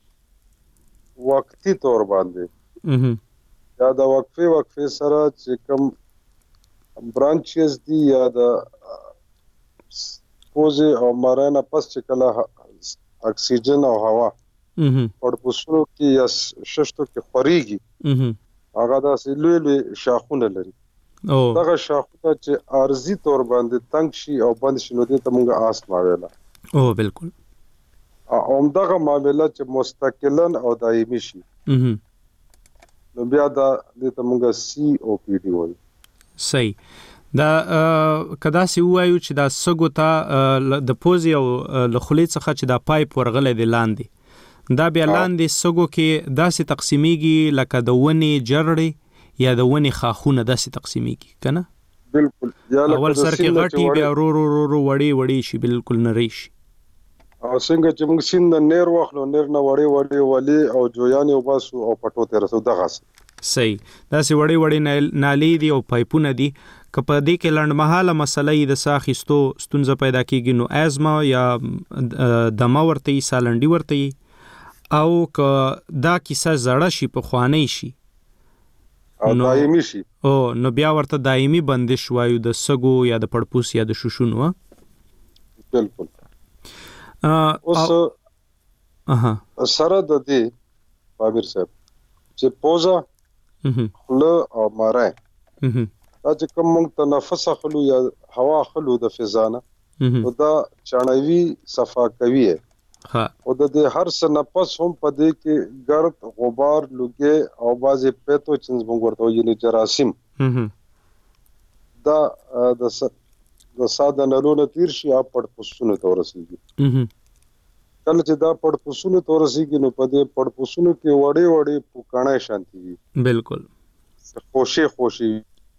وقتي طور باندې یا د وقفې وقفې سره چې کوم برانچیز دي یا د پوزې او مری نه پس چې کله اکسیجن او هوا پړپوسونو کې یا ششتو کې خورېږي، هغه داسې لوی لوی شاخونه لري. دغه شاخونه چې عارضي طور باندې تنګ شي او بند شي نو دې ته موږ آستما ویله. او بالکل. او همدغه معامله چې مستقلا او دایمي شي نو بیا دا دې ته موږ سی او پی ډي وایو. صحیح. دا کدا سی وایو چې دا سګو ته د پوزي او له خولې څخه چې دا پایپ ورغلی دی لاندې، دا بیا لاندې سګو کې داسې تقسیمیږي لکه د ونې جرړې یا د ونې خاخونه داسې تقسیمیږي که نه؟ بالکل. اول سر کې غټي بیا ورو ورو ورو وړې وړې شي، بالکل نری شي. او څنګه چې موږ سیند نه نیر واخلو، نیر نه وړې وړې ولې او جویانې وباسو او پټو ته رسو دغسې. صحیح. داسې وړې وړې نالې دي او پایپونه دي. که په دې کې لنډمهاله مسله یې د ساه اخیستو ستونزه پیدا کېږي نو ازما یا دمه ورته یي، سالنډي ورته یي، او که دا کیسه زړه شي پخوانی شي او دایمي شي او نو بیا ورته دایمي بندش وایو د سګو یا د پړپوس یا د شوشونو. بالکل. اوس سره د دې پامیر صاحب چې پوزه خوله او مری دا چې کوم موږ تنفس اخلو یا هوا اخلو د فضا نه نو دا چاڼوي صفا کوي او د دې هر څه نفس هم په دې کې ګرد غبار لوګي او بعضې پیتوجنز موږ ورته وایو یعنې جراثیم دا د ساه د نلو نه تیر شي او پړپوسونو ته ورسېږي. کله چې دا پړپوسونو ته ورسېږي نو په دې پړپوسونو کې وړې وړې پوکاڼۍ شانتي وي. بالکل. خوشې خوشې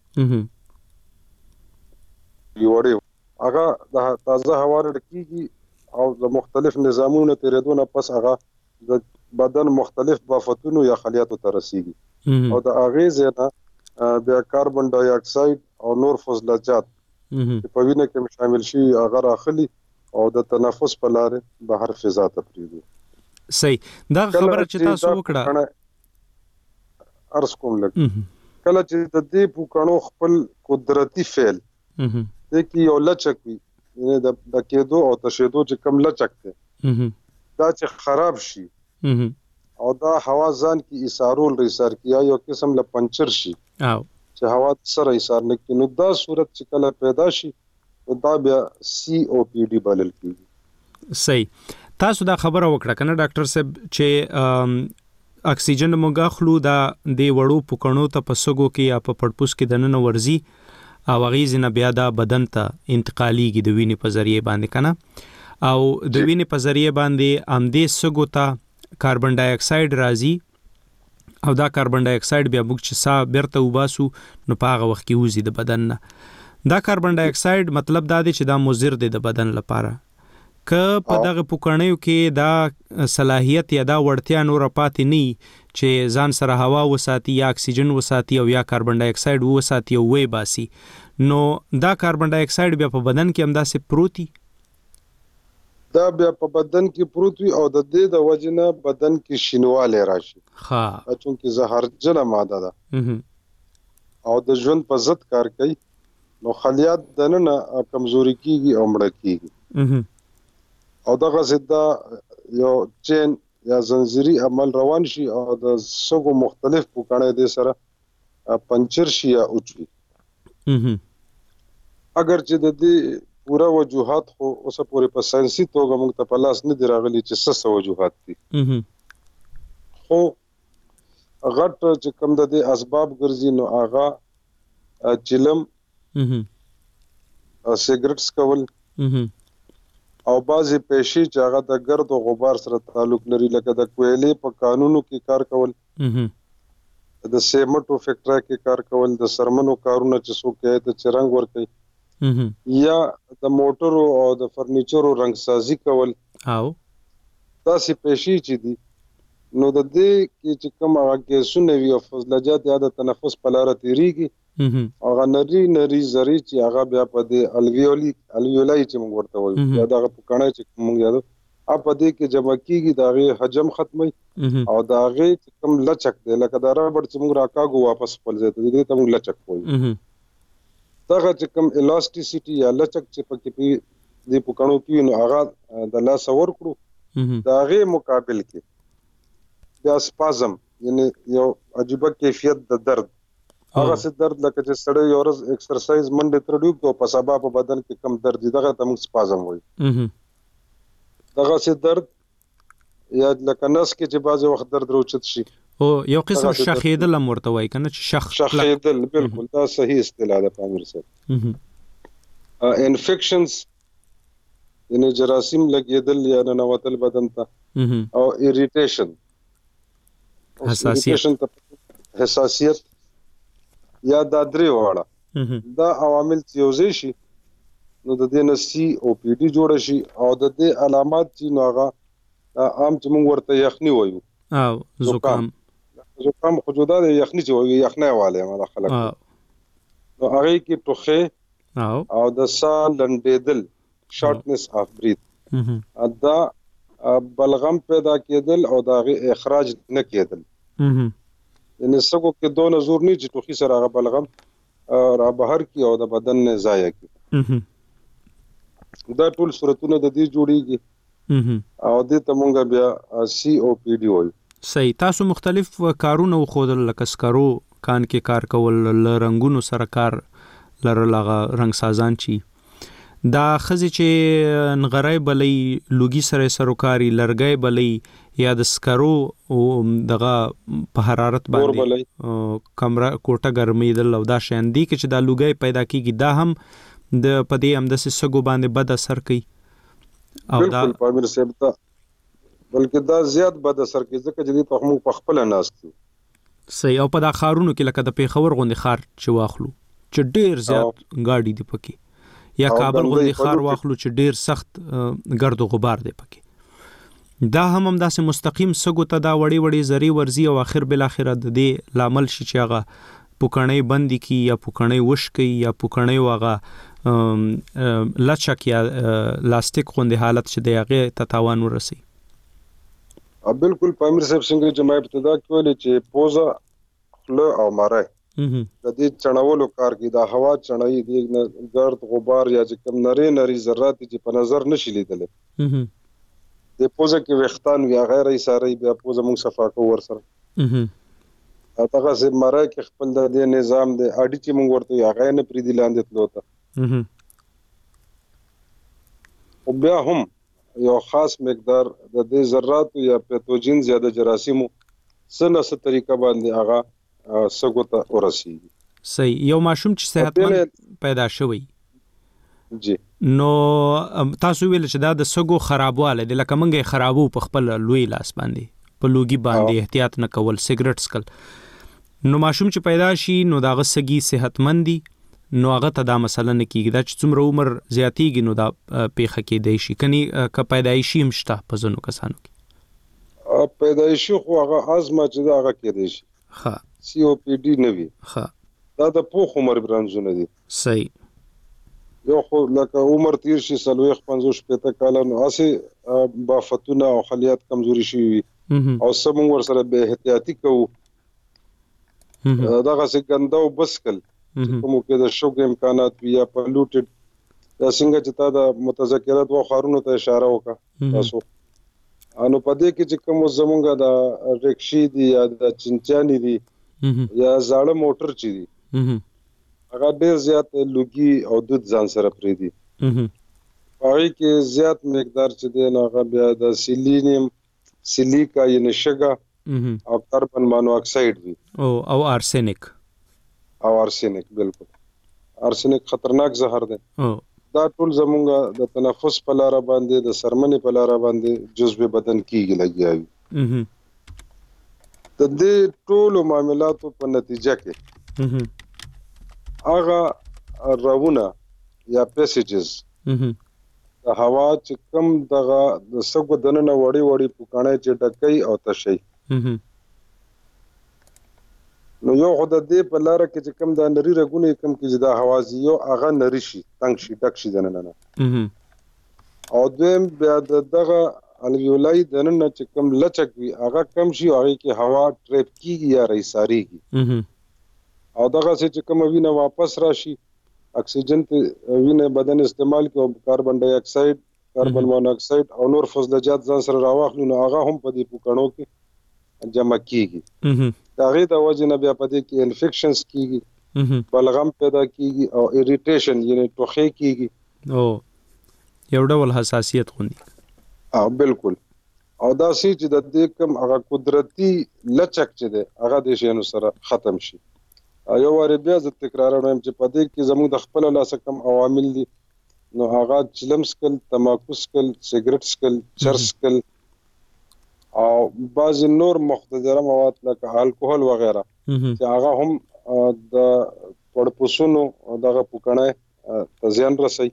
وړې هغه د تازه هوا نه ډکېږي او د مختلف نظامونو تېرېدو نه پس هغه د بدن مختلف بافتونو یا خلیاتو ته رسېږي او د هغې ځای نه بیا کاربن ډای اکساید او نور فضلجات چې په وینه کې شامل شي هغه راخلي او د تنفس په لارې بهر فضا ته پرېږدي. صحیح. دا خبره چې تاسو وکړه عرض کوم لږ کله چې د دې پوکاڼو خپل قدرتي فعل دې کې یو لچک وي، یعنې د ډکېدو او تشېدو چې کوم لچک دی دا چې خراب شي او دا هوا ځان کې ایسارول ایسار کیا یو قسم له پنچر شي چې هوا سره ایسار نه کړي نو دا صورت چې کله پیدا شي نو دا بیا سی او پی ډي بلل کېږي. صحیح. تاسو دا خبره وکړه که نه ډاکټر صاحب چې اکسیجن موږ اخلو دا د وړو پوکڼو ته په سږو کې یا په پړپوس کې دننه ورځي او هغې ځینه بیا دا بدن ته انتقالیږي د وینې په ذریعې باندې که نه. او د وینې په ذریعه باندې امدې سږو ته کاربن ډای اکساید راځي او دا کاربن ډای اکساید بیا موږ چې ساه بیرته وباسو نو په هغه وخت کې وځي د بدن نه. دا کاربن ډای اکساید مطلب دا دی چې دا مضر دی د بدن لپاره. که په دغه پوکڼیو کې دا صلاحیت یا دا وړتیا نور پاتې نه چې ځان سره هوا وساتي یا اکسیجن وساتي او یا کاربن ډای اکساید وساتي او وې باسي، نو دا کاربن ډای اکساید بیا په بدن کې همداسې پروتي دا بیا په بدن کې پروت وي او د دې د وجې نه بدن کې شینواله راشي. ها چونکې زهرجنه ماده ده او د ژوند په ضد کار کوي، نو خلیات دننه کمزوري کیږي او مړه کیږي. او دغه زدا یو چین یا زنجیري عمل روان شي او د سږو مختلف پوکڼې د سره پنچر شي یا اوچوي. اگر چې د دې پورا وجوهات خو اوس پورې په ساينسي توګه موږ ته په لاس نه دی راغلي چې څه څه وجوهات دي، خو غټ چې کوم د دې اسباب ګرځي نو هغه چلم، سیګریټس کول او بعضی پیشي چې هغه د ګرد او غبار سره تعلق لري، لکه د کویلې په قانونو کې کار کول، د سیمټو فیکټری کې کار کول، د سرمنو کارونه چې څوک کوي د چرنګ ور کوي، یا د موټرو او د فرنیچرو رنګ سازي کول. او دا سي پیشي چې دي نو د دې کې چې کوم هغه ګیسونه وي او فضلجات یا د تنفس په لار تیریږي، هغه نری نری زری چې هغه بیا په دې الویولي الویولای چې موږ ورته وایو یا دغه پکانه چې موږ یادو اپ دې کې جمع کیږي، دغه حجم ختمي او دغه کوم لچک دی لکه دا ربړ چې موږ راکاګو واپس خپل ځای ته دې ته موږ لچک وایو. دغه چې کوم الاسټیسيټي یا لچک چې پکې په دې پکانو کې نو هغه د لاس ور کړو، دغه مقابل کې بیا سپازم یعنی یو عجیب کیفیت د درد، هغه څه درد لکه چې سړی یو ورځ ایکسرسایز منډه ترډیو کو په سبا په بدن کې کم درد دغه ته موږ سپازم وایو. دغه څه درد یا لکه نس کې چې بعض وخت درد روچت شي او یو قسم شخیدل هم ورته وایي کنه چې شخ شخیدل، بالکل دا صحیح اصطلاح ده پامیر صاحب. انفیکشنز یعنی جراثیم لګیدل یا ننوتل بدن ته، او ایریټیشن حساسیت حساسیت یا دا درې واړه دا عوامل چې یوځای شي نو د دې نسی او پی ډی جوړ شي او د دې علامات چې نو هغه عام چې موږ ورته یخني وایو او زکام زکام خو جدا دی، یخني چې وایي یخنه واله ما خلک نو هغه کې ټوخه او او د ساه لنډېدل شارټنس اف بریث، دا بلغم پیدا کېدل او دا اخراج نه کېدل، یعنی سګو کې دوه نزور نه چې ټوخي سره هغه بلغم را بهر کی او د بدن نه ضایع کی. دا ټول صورتونه د دې جوړیږي او د ته مونږ بیا سی او پی ډی وایو. صحیح. تاسو مختلف کارونه خودل لکه سکرو کان کې کار کول، رنگونو سره کار لرل، هغه رنگ سازان چی دا خزي چې نغړای بلې لوګي سره سروکاري لرګي بلې یا د سکرو او دغه په حرارت باندې کمره کوټه ګرمېدل او دا شاندي کې چې دا لوګي پیدا کیږي، دا هم د پدې هم د سګو باندې بد اثر کوي. او دا بالکل پامیر صاحب ته بلکې دا زیات بد اثر کوي ځکه چې د تخمو په خپل ناستو. صحیح. او په دا خارونو کې لکه د پیښور غوندي خار چې واخلو چې ډیر زیات ګاډي دی پکې، یا کابل غوندي خار واخلو چې ډیر سخت ګرد او غبار دی پکې، دا هم هم داسې مستقیم سګو ته دا وړي وړي زری ورزي او اخر بل اخر د دې لامل شي چې هغه پوکڼې بندي کی یا پوکڼې وش کی یا پوکڼې واغه لچک یا لاستیک غوندي حالت چې دی هغه تتاوان ورسي. بالکل پامیر صاحب څنګه چې ما ابتدا کولې چې پوزا خله او ماره د دې چڼولو کار کې دا هوا چڼای دی ګرد غبار یا چې کم نری نری ذرات چې په نظر نشي لیدل، د پوزا کې وختان یا غیر ایساري بیا پوزا موږ صفا کو ور سره هغه سه ماره کې خپل د دې نظام د اډی چې موږ ورته یا غیر نه پری دی لاندې تلوته، او بیا هم یو خاص مقدار د دې ذرات یا پیتوجین زیاده جراثیمو سنه ست طریقه باندې هغه سګو ته ورسیږي. صحیح. یو ماشوم چې صحتمند پیدا شوی جی نو تاسو ویل چې دا د سګو خرابواله د لکه منګه خرابو په خپل لوی لاس باندې په لوګي باندې احتیاط نه کول سیګریټ سکل نو ماشوم چې پیدا شي نو دا غسګي صحتمندي نو هغه ته دا مسله نه کیږي دا چې څومره عمر زیاتیږي نو دا پیخه کېدای شي کني ک پیدایشي مشته په زنو کسانو کې پیدایشي خو هغه ازما چې دا هغه کېدای شي ها سی او پی ډی نه وي ها دا د پوخ عمر برانځونه دي صحیح یو خو لکه عمر تیر شي سلويخ پنځوس پته کال نو اسه بافتونه او خلیات کمزوري شي او سمون ور سره به احتیاطي کوو دا غسه ګنده او بسکل کوم کې د شوګ امکانات یا پلوټډ دا څنګه چې تا د متذکرات و خارونو ته اشاره وکړه تاسو انو پدې کې چې کوم زمونږه د رکشي دي یا د چنچاني دي یا زاړه موټر چي دي هغه ډیر زیات لوګي او دود ځان سره پری دي هغه کې زیات مقدار چې دی نو هغه بیا د سیلینیم سیلیکا یعنی شګه او کاربن مونو اکساید وي او او ارسنیک او ارسنیک بالکل ارسنیک خطرناک زهر دی دا ټول زمونږه د تنفس په لار باندې د سرمنې په لار باندې جزو بدن کېږي لګیاوي د دې ټول معاملاتو په نتیجه کې هغه راونه یا پیسیجز د هوا چې کم دغه د سګو دننه وړي وړي پکانه چې ډکې او تشي نو یو خدای دې په لار کې چې کم د نری رګونه کم کې د حوازیو هغه نری شي تنگ شي ډک شي دننه او دویم بیا دغه الویولای دننه چې کم لچک وي هغه کم شي هغه کې هوا ټریپ کیږي یا رئیساریږي او دغه چې کوم وینه واپس راشي اکسیجن ته وینه بدن استعمال کوي کاربن ډای اکساید کاربن مونو اکساید او نور فضلجات ځان سره راوخلو نو هغه هم په دې پوکڼو کې جمع کیږي دا غي د وجه نه بیا په دې کې انفیکشنز کیږي بلغم پیدا کیږي او اریټیشن یعنی ټوخی کیږي او یو ډول حساسیت غوندي او بالکل او دا سي چې د دې کوم هغه قدرتي لچک چې دی هغه د شینو سره ختم شي یو وری بیا ز تکرار وایم چې په دې کې زموږ د خپل لاس کم عوامل دي نو هغه چلم سکل تماکو سکل سیګریټ سکل چرس سکل او بعض نور مخدره مواد لکه الکوهول وغیرہ چې هغه هم د پړپوسونو دغه پوکڼه ته زیان رسي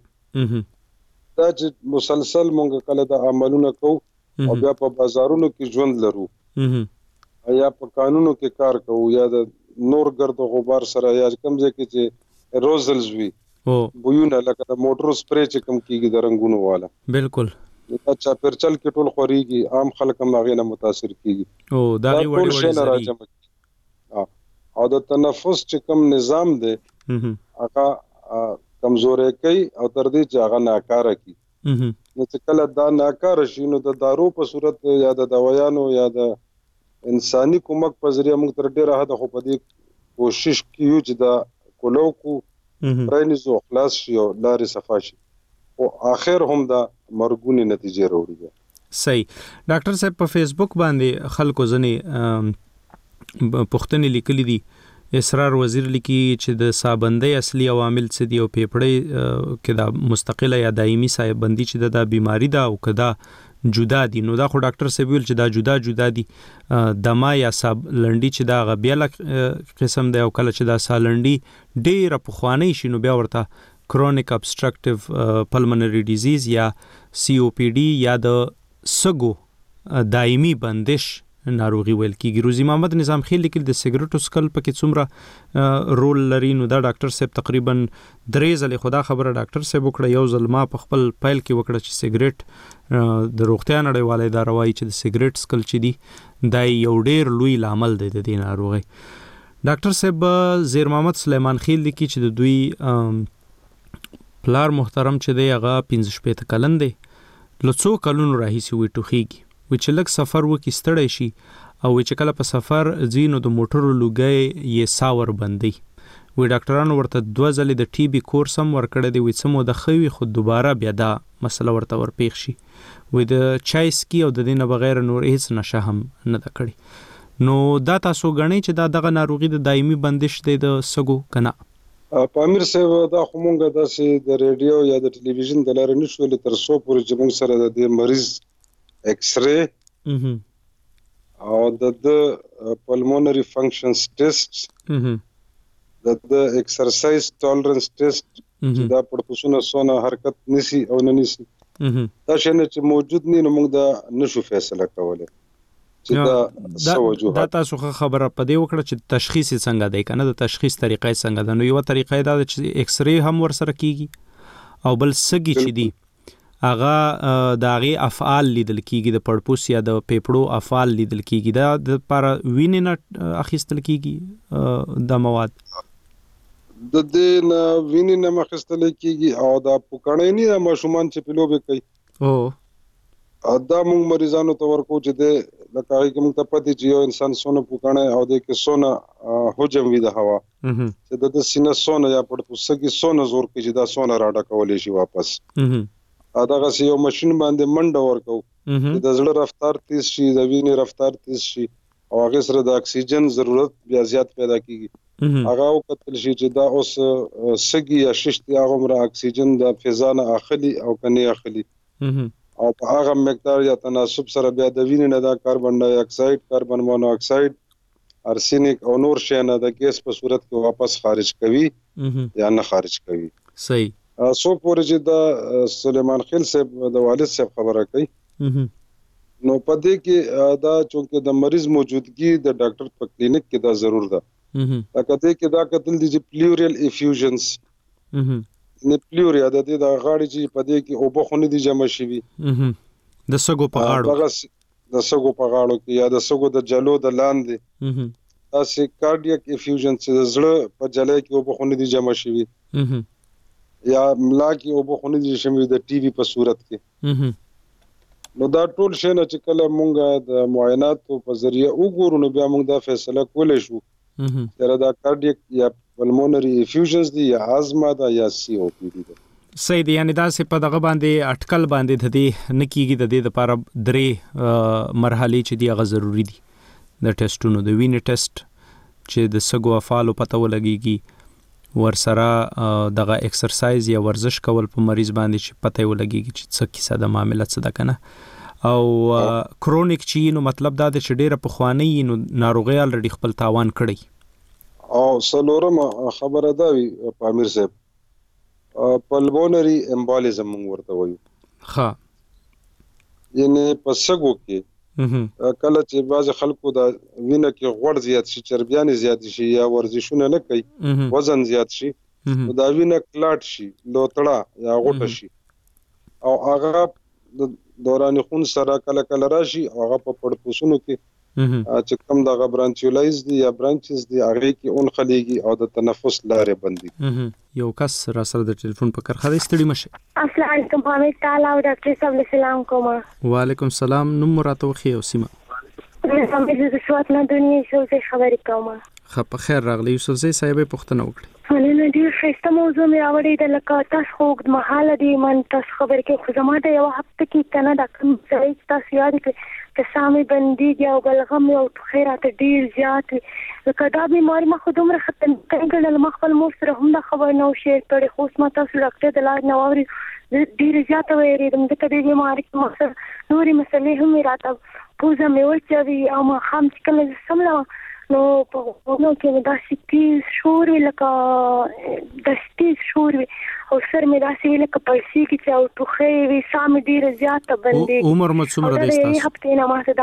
دا چې مسلسل مونږ کله د عملونه کوو او بیا په بازارونو کې ژوند لرو یا په قانونو کې کار کوو یا د نور ګرد غبار سره یا کوم ځای کې چې روزلز وي او بوونه لکه د موټر سپری چې کوم کیږي د رنگونو والا بالکل دا چا پرچل کې ټول خوريږي عام خلک هم هغه نه متاثر کیږي او دا وړي وړي زري او د تنفس چې کوم نظام دی هغه کمزورې کوي او تر دې چې هغه ناکاره کی نو چې کله دا ناکاره شي نو د دارو په صورت یا د دوايانو یا د انساني کومک په ذریعہ موږ تر ډیره حد خو په دې کوشش کیو چې دا کولوکو پرېنځو خلاص شي او لارې صفا شي او اخر هم دا مرګونی نتیجې وروړي صحیح ډاکټر صاحب په فیسبوک باندې خلکو ځنې پښتنې لیکلي دي اسرار وزیر لیکي چې د سابندۍ اصلي عوامل څه دي او پیپړې کې دا مستقله یا دایمي سایبندي چې دا بیماری ده او کدا جدا دي نو دا خو ډاکټر صاحب ویل چې دا جدا جدا دي دما یا ساب لنډي چې دا غبیاله قسم دی او کله چې دا سالنډي ډېر په خوانی شي نو بیا ورته کرونیک ابسترکټیو پلمنری ډیزیز یا سی او پی ډی یا د سګو دایمي بندش ناروغي ویل کیږي روزي محمد نظام خیل لیکل د سیګریټو سکل پکې څومره رول لري نو دا ډاکټر صاحب تقریبا درې ځله خدا خبره ډاکټر صاحب وکړه یو ځل ما په خپل فایل کې وکړه چې سیګریټ د روغتیا نړیوالې دا روایي چې د سیګریټ سکل چې دی دا یو ډیر لوی لامل دی د دې ناروغي ډاکټر صاحب زیر محمد سلیمان خیل لیکي چې د دوی پلار محترم چې دی هغه پنځه شپږ کلن دی لڅو کلونو راهیسي وي ټوخیږي و چې لږ سفر وکي ستړی شي او چې کله په سفر ځینو د موټرو لوګي یې ساور بندي و ډاکټرانو ورته دوه ځلې د ټي بي کورس هم ورکړی دی و چې مو د خوي خو دوباره بیا دا مسله ورته ورپېښ شي و د چای سکي او د دې نه بغیر نور هیڅ نشه هم نه ده کړې نو دا تاسو غنئ چې دا دغه ناروغي د دایمي بندش دی د سګو کنه پامیر صاحب دا کومګه داسې د ریډیو یا د ټلویزیون د لارې نشو ل تر څو پورې چې موږ سره د دې مریض ایکس رے او د پلمونری فنکشنز ټیسټ د ایکسرسایز ټالرنس ټیسټ چې دا پړپوسونه سونه حرکت نسی او نه نسی دا شنه چې موجود نه موږ دا نشو فیصله کولای دا تاسو خبره پدې وکړه چې تشخیص څنګه دی کنه د تشخیص طریقې څنګه ده نو یو طریقې دا چې ایکس رے هم ور سره کیږي او بل سګي چې دی هغه داغه افعال لیدل کیږي د پړپوس یا د پیپړو افعال لیدل کیږي دا د پر وینې نه اخیستل کیږي د مواد د دې نه وینې نه اخیستل کیږي او دا پوکړې نه ماشومان چې پلوبه کوي او دا موږ مریضانو ته ورکو چې د لکه کوم ته پدې چې یو انسان سونه پوکړې او د کې سونه حجم وي د هوا چې د سینې سونه یا پړپوسه کې سونه زور کې چې دا سونه راډا کولې شي واپس ا دغه یو ماشين باندې منډه ورکو چې د زړه رفتار تیز شي د وینې رفتار تیز شي او هغه سره د اکسیجن ضرورت بیا زیات پیدا کیږي هغه وکتل شي چې دا اوس سګي یا ششتي هغه مر اکسیجن د فضا نه اخلي او کني اخلي او په هغه مقدار یا تناسب سره بیا د وینې نه دا کاربن ډای اکساید کاربن مونو اکساید ارسینیک او نور شیانه د ګیس په صورت کې واپس خارج کوي یا نه خارج کوي صحیح سو پورې چې دا سلیمان خیل صاحب د والد صاحب خبره کوي نو پدې کې دا چونکه د مریض موجودګي د ډاکټر په کلینیک کې دا ضرور ده دا کته کې دا کتل دي چې پلیورل افیوژنز نه پلیوریا د دې د غاړي چې پدې کې او بخونه دي جمع شي د سګو په غاړو د سګو په غاړو کې یا د سګو د جلو د لاندې تاسو کارډیاک افیوژن چې د زړه په جلې کې او بخونه دي جمع شي یا ملا کې او بخونه دي شمه د ټي وي په صورت کې نو دا ټول شی نه چې کله مونږه د معاینات په ذریعہ وګورو نو بیا مونږ دا فیصله کولای شو چې دا کارډیاک یا پلمونری افیوژنز دی یا ازما دا یا سی او پی دی صحیح دی یعنی دا سه په دغه باندې اٹکل باندې د دې نکیږي د دې لپاره درې مرحله چې دی غو ضروری دي د ټیسټونو د وینې ټیسټ چې د سګو افعال پته ولګيږي ور سره دغه ایکسرسایز یا ورزش کول په مریض باندې چې پته ولګيږي چې څه کیسه د معاملې څه ده کنه او کرونیک چی نو مطلب دا چې ډیره په خوانی نو ناروغي الریډي خپل تاوان کړی او سلورم خبره دا وی پامیر صاحب پلمونری امبالیزم ورته وایو ها یعنی پسګو کې کله چې باز خلکو دا وینه کې غوړ زیات شي چربیان زیات شي یا ورزشونه نه کوي وزن زیات شي دا وینه کلاټ شي لوتړه یا غوټه شي او هغه د دوران خون سره کله کله راشي هغه په پړپوسونو کې چې کوم دغه برانچیولایز دی یا برانچز دی هغه کې اون خلیږي او د تنفس لارې بندي یو کس را سره د ټلیفون په کرخه د ستړي مشه السلام علیکم حمید تعالی او ډاکټر صاحب السلام کوم وعلیکم السلام نوم راته وخی او سیمه زه د سوات نه دنیا څه خبرې کوم خپ خیر راغلی یوسف زئی صاحب پوښتنه وکړه نن دې خسته موضوع مې راوړې د لکه تاسو خوګ محاله دی من تاسو خبر کې خو زماده یو هفته کې کنه دا کوم ځای تاسو یاد کې کسامي بندي او بلغم او خیرات ډیر زیات لکه دا بیماری ما خو دومره ختم کړل ما خپل مور سره هم دا خبر نو شیر کړې خو ما تاسو ډاکټر د لاج نو اوري ډیر زیات وېریدم د کدي بیماری کې ما سره نوري مسلې هم راته پوزه مې ورچوي او ما هم چې کله سملا نو په نو کې دا سټیز شور لکه د سټیز شور او سر مې دا سی لکه پړسي کې چې او ټوخې وي سام ډیر زیات باندې عمر مو څومره دی تاسو یې هفته نه ما ته دا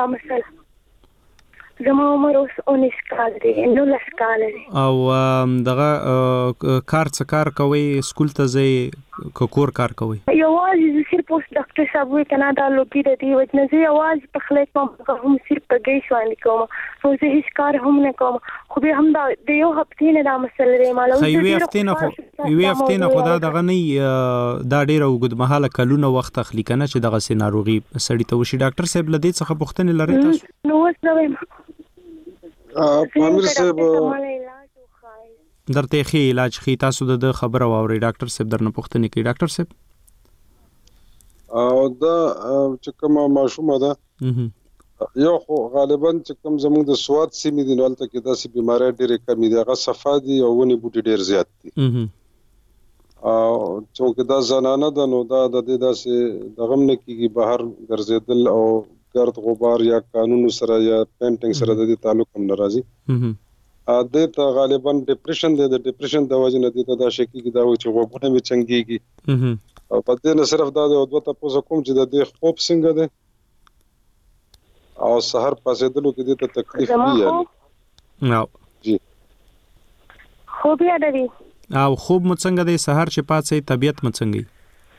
مسله زما عمر اوس اونیس کال دی نو لس کال دی او دغه کار څه کار کوي سکول ته ځي کور کار کوي یوازې صرف اوس ډاکټر صاحب وی کنه دا لوګي د دې وجنه زه یوازې په خلک ما هم صرف په گیس باندې کوم خو زه هیڅ کار هم نه کوم خو به هم دا د یو هفته نه دا مسله دی مالو خو یو هفته نه خو یو هفته نه خدا دغه نه دا ډیره وګد مهاله کلونه وخت اخلي کنه چې دغه سي ناروغي سړی ته وشي ډاکټر صاحب لدې څخه پوښتنه لري تاسو نو اوس نو پامیر صاحب درته خي علاج خي تاسو د خبره واوري ډاکټر صاحب درنه پوښتنه کوي ډاکټر صاحب او دا چې کومه ماشومه ده یو خو غالبا چې کوم زموږ د سواد سیمې دي نو هلته کې داسې بیمارۍ ډېرې کمې دي، هغه صفا دي او ونې بوټي ډېر زیات دي. او چونکې دا زنانه ده نو دا د دې داسې دغه هم نه کېږي بهر ګرځېدل او ګرد غبار یا قانونو سره یا پینټینګ سره د دې تعلق هم نه راځي. دې ته غالبا ډپریشن دی، د ډپریشن د وجې نه دې ته دا شي کېږي دا وایي چې غوږونه مې چنګېږي. او په دې نه صرف دا دی او دوه تپوسه کوم چې د دې خوب څنګه دی او سحر پاسېدلو کې دې ته تکلیف وي نو جی خوب یادوي او خوب مو څنګه دی سحر چې پاتې طبیعت مو څنګه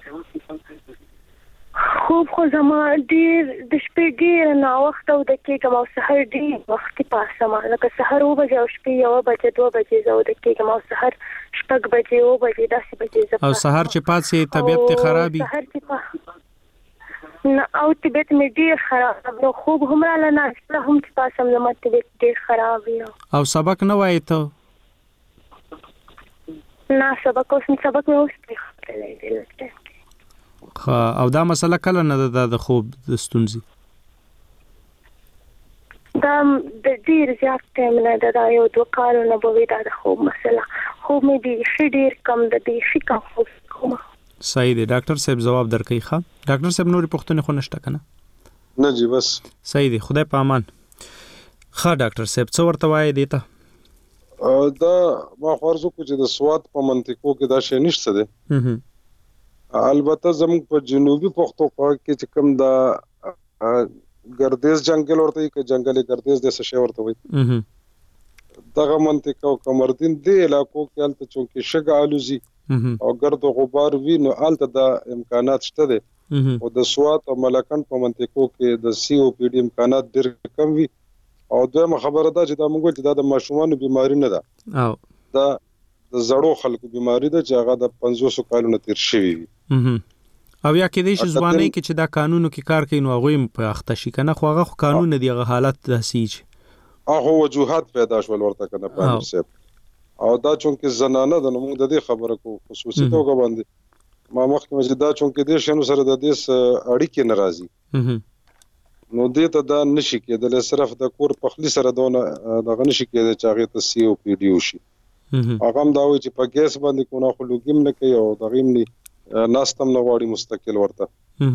خوب خو زما ډیر د شپې ډیر نه وخت او د کېږم او سحر ډیر وخت پاسم لکه سحر و بجې او شپې یو بجې دوه بجې زه د کېږم او سحر شپږ بجې او بجې داسې بجې زه او سحر چې پاتې طبیعت ته خرابي سحر چې نه او طبیعت مې ډیر خراب نو خوب هم را نه اصله هم چې پاسم زما طبیعت ډیر خراب وي او سبق نه وای ته نه سبق اوس سبق مې اوس پرې خلې دی او دا مسله کله نه ده د خوب د ستونزې دا د ډیر زیات ټایم نه ده دا یو دوه کالونه به وي دا د خوب مسله خوب مې بیخي ډیر کم ده بیخي کم خوب کوم. صحیح دی ډاکټر صاحب جواب درکوي. ښه ډاکټر صاحب نورې پوښتنې خو نشته که نه؟ نه جی بس صحیح دی خدای په امان. ښه ډاکټر صاحب څه ورته وایې دې ته؟ دا ما خو عرض وکړو چې د سوات په منطقو کې دا شی نشته دی. البته زموږ په جنوبي پښتونخوا کې چې کوم دا ګردیز جنگل ورته وي که جنگل ګردیز داسې شی ورته وایي دغه منطقه او قمردین دې علاقو کې هلته چونکې شګه الوزي او ګرد و غبار وي نو هلته دا امکانات شته دی. او د سوات او ملکنډ په منطقو کې د سی او پی ډي امکانات ډېر کم وي. او دویمه خبره ده چې دا موږ وایو چې دا د ماشومانو بیماري نه ده، دا د زړو خلکو بیماری ده چې هغه د پنځوسو کالونو تیر شوي وي. او یا کېدای شي ځوانۍ کې چې دا قانونو کې کار کوي نو هغوی هم په اخته شي که نه خو هغه خو قانون نه دي هغه حالت داسې چې هغه وجوهات پیدا شول ورته که نه پامیر صاحب. او دا چونکې زنانه ده نو موږ د دې خبره کوو خصوصي توګه باندې ما مخکې مې چې دا چونکې دې شیانو سره د دې اړیکې نه راځي نو دې ته دا نشي کېدلی صرف د کور پخلي سره دونه دغه نشي کېدی چې هغې ته سی او پی ډي وشي. هغه هم دا وایي چې په ګیس باندې کو نه خو لوګي هم نه کوي او دغې هم نه ناست هم نه غواړي مستقل ورته.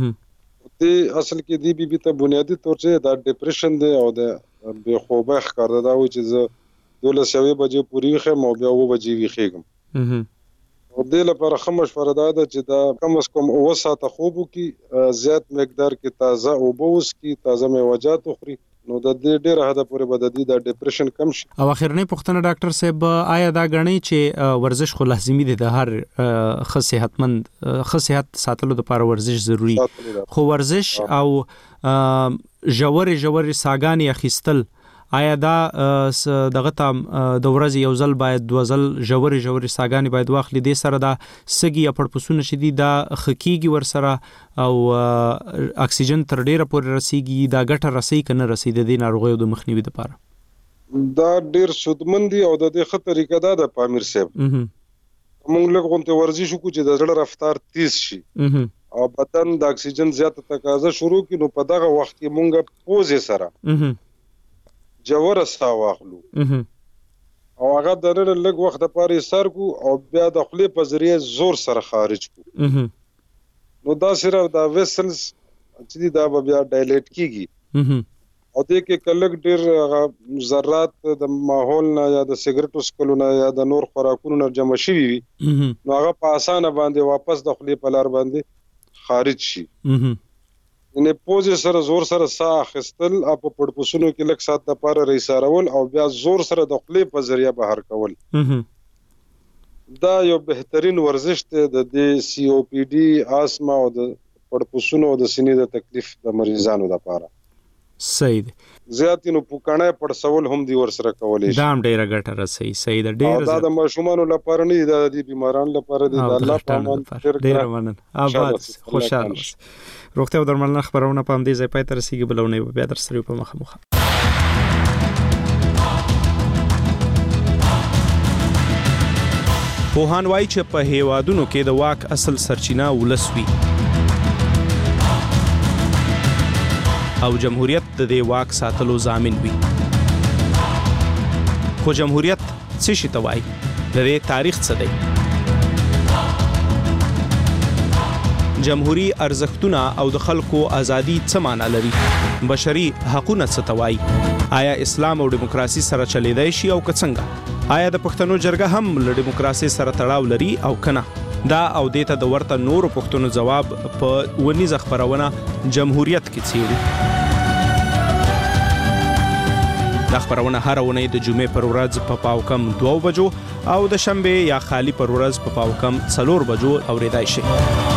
دې اصل کې دې بي بي ته بنیادي طور چې دا ډپریشن دی او د بې خوبۍ ښکار ده. دا وایي چې زه دولس یوې بجې پورې ویښ یم او بیا اووه بجې ویښېږم. او دې لپاره ښه مشوره دا ده چې دا کم از کم اووه ساعته خوب وکړي، زیات مقدار کې تازه اوبه وڅښي، تازه میوجات وخوري نو د دې ډېره حده پورې به د دې دا ډپریشن کم شي. او اخرنۍ پوښتنه ډاکټر صاحب آیا دا ګڼئ چې ورزش خو لازمي دی د هر ښه صحتمند ښه صحت ساتلو دپاره ورزش ضروري خو ورزش او ژورې ژورې ساګانې اخیستل آیا دا دغه ته د ورځې یو ځل باید دوه ځل ژورې ژورې ساګانې باید واخلي دې سره دا سږي یا پړپسونه چې دي دا ښه کېږي ورسره او اکسیجن تر ډېره پورې رسیږي دا ګټه رسوي که نه رسوي د دې ناروغیو د مخنیوي دپاره؟ دا ډېر سودمن دي او د دې ښه طریقه دا ده پامیر صاحب موږ لږ غونتې ورزش وکړو چې د زړه رفتار تیز شي او بدن د اکسیجن زیاته تقاضا شروع کړي نو په دغه وخت کې موږ پوزې سره جوړه سا واخلو او هغه د نن لږ وخت لپاره سر کو او بیا د خولې په ذریعه زور سره خارج کو نو دا صرف دا ویسلز چې دا بیا ډایلیټ کیږي او دې کې کلک ډیر ذرات د ماحول نه یا د سیګریټو سکلو نه یا د نور خوراکونو نه جمع شوي وي نو هغه په اسانه باندې واپس د خولې په لار باندې خارج شي. یعنې پوزې سره زور سره ساه اخیستل او په پړپسونو کې لږ ساعت لپاره رایسارول او بیا زور سره د خولې په ذریعه بهر کول دا یو بهترین ورزش دی د دې سی او پی ډي آسما او د پړپسونو او د سینې د تکلیف د مریضانو لپاره. صحیح دی. زیاتې نو پوکڼی پړسول هم دي ورسره کولی شي دا هم ډېره ګټه رسوي. صحیح ده ډېره دا د ماشومانو لپاره نه دي دا د دې بیمارانو لپاره دي د الله په امان ډېره مننه آباد خوشحاله اوسئ. روغتیا او درملنه خبرونه په همدې ځای پای ته رسیږي بله اونۍ به بیا در سره یو په مخامخ. پوهان وایي چې په هیوادونو کې د واک اصل سرچینه ولس وي. او جمهوریت د دې واک ساتلو ضامن وي. خو جمهوریت څه شي ته وایي؟ د دې تاریخ څه دی؟ جمهوری ارزښتونه او د خلکو ازادي څه معنا لري؟ بشري حقوقونه څه ته وایي؟ آیا اسلام او دیموکراسي سره چلیدای شي او که څنګه؟ آیا د پښتنو جرګه هم له دیموکراسي سره تړاو لري او کنه؟ دا او دیته د ورته نورو پښتنو جواب په ونیزه خبرونه جمهوریت کې څیړي. دا خبرونه هر اونۍ د جمعې پر ورځ په پاو کم دوه بجو او د شنبه یا خالی پر ورځ په پاو کم څلور بجو اوریدای شي.